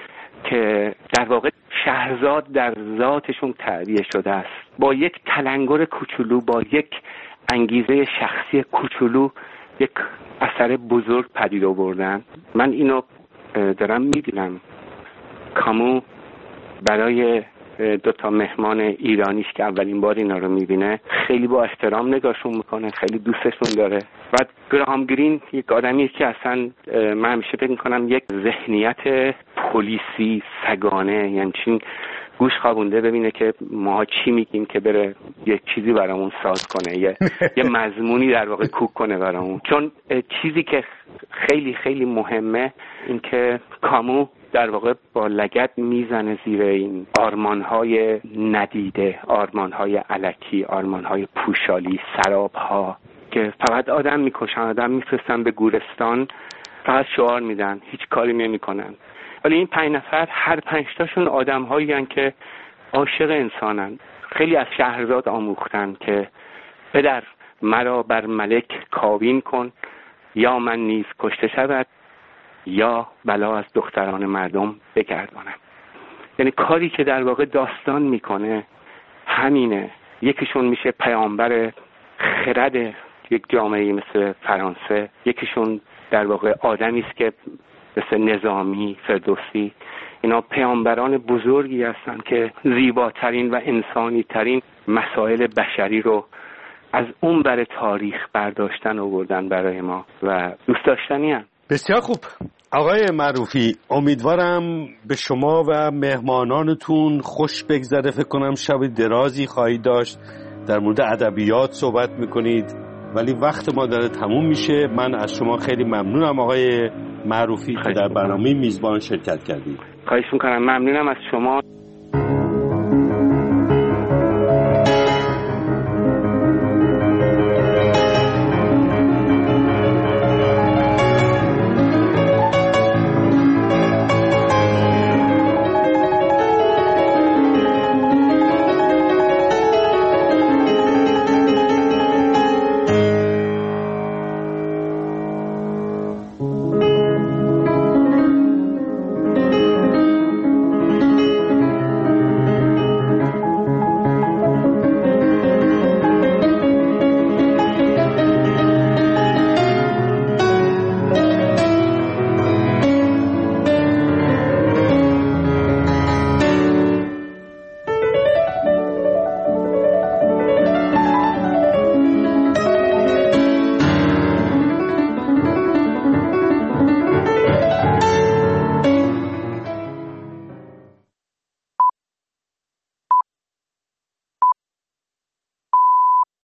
که در واقع شهرزاد در ذاتشون تعبیه شده است. با یک تلنگر کوچولو، با یک انگیزه شخصی کوچولو یک اثر بزرگ پدید آوردن. من اینو دارم میبینم. کامو برای دو تا مهمان ایرانیش که اولین بار اینا رو میبینه خیلی با احترام نگاهشون میکنه، خیلی دوستشون داره. بعد گرام گرین یک آدمی که اصلا من همیشه فکر میکنم یک ذهنیت پلیسی سگانه، یعنی چین گوش خوابونده ببینه که ما چی میگیم که بره یک چیزی برامون ساز کنه، یه یه مضمونی در واقع کوک کنه برامون. چون چیزی که خیلی خیلی مهمه این که کامو در واقع با لگد میزنه زیر این آرمانهای ندیده، آرمانهای الکی، آرمانهای پوشالی، سرابها که فقط آدم میکشن، آدم میفرستن به گورستان، فقط شعار میدن، هیچ کاری نمیکنن. ولی این پنج نفر هر پنج تاشون آدم‌هایی هستند که عاشق انسانن. خیلی از شهرزاد آموختن که پدر مرا بر ملک کاوین کن، یا من نیز کشته شود یا بلا از دختران مردم بگردانم. یعنی کاری که در واقع داستان میکنه همینه. یکیشون میشه پیامبر خرد یک جامعه مثل فرانسه، یکیشون در واقع آدمی است که مثل نظامی، فردوسی، اینا پیامبران بزرگی هستن که زیباترین و انسانی ترین مسائل بشری رو از اون بر تاریخ برداشتن آوردن برای ما و دوست داشتنی هستن. بسیار خوب آقای معروفی، امیدوارم به شما و مهمانانتون خوش بگذره. فکر کنم شب درازی خواهید داشت، در مورد ادبیات صحبت میکنید، ولی وقت ما داره تموم میشه. من از شما خیلی ممنونم آقای معروفی که در برنامه میزبان شرکت کردید. خواهش میکنم. ممنونم از شما.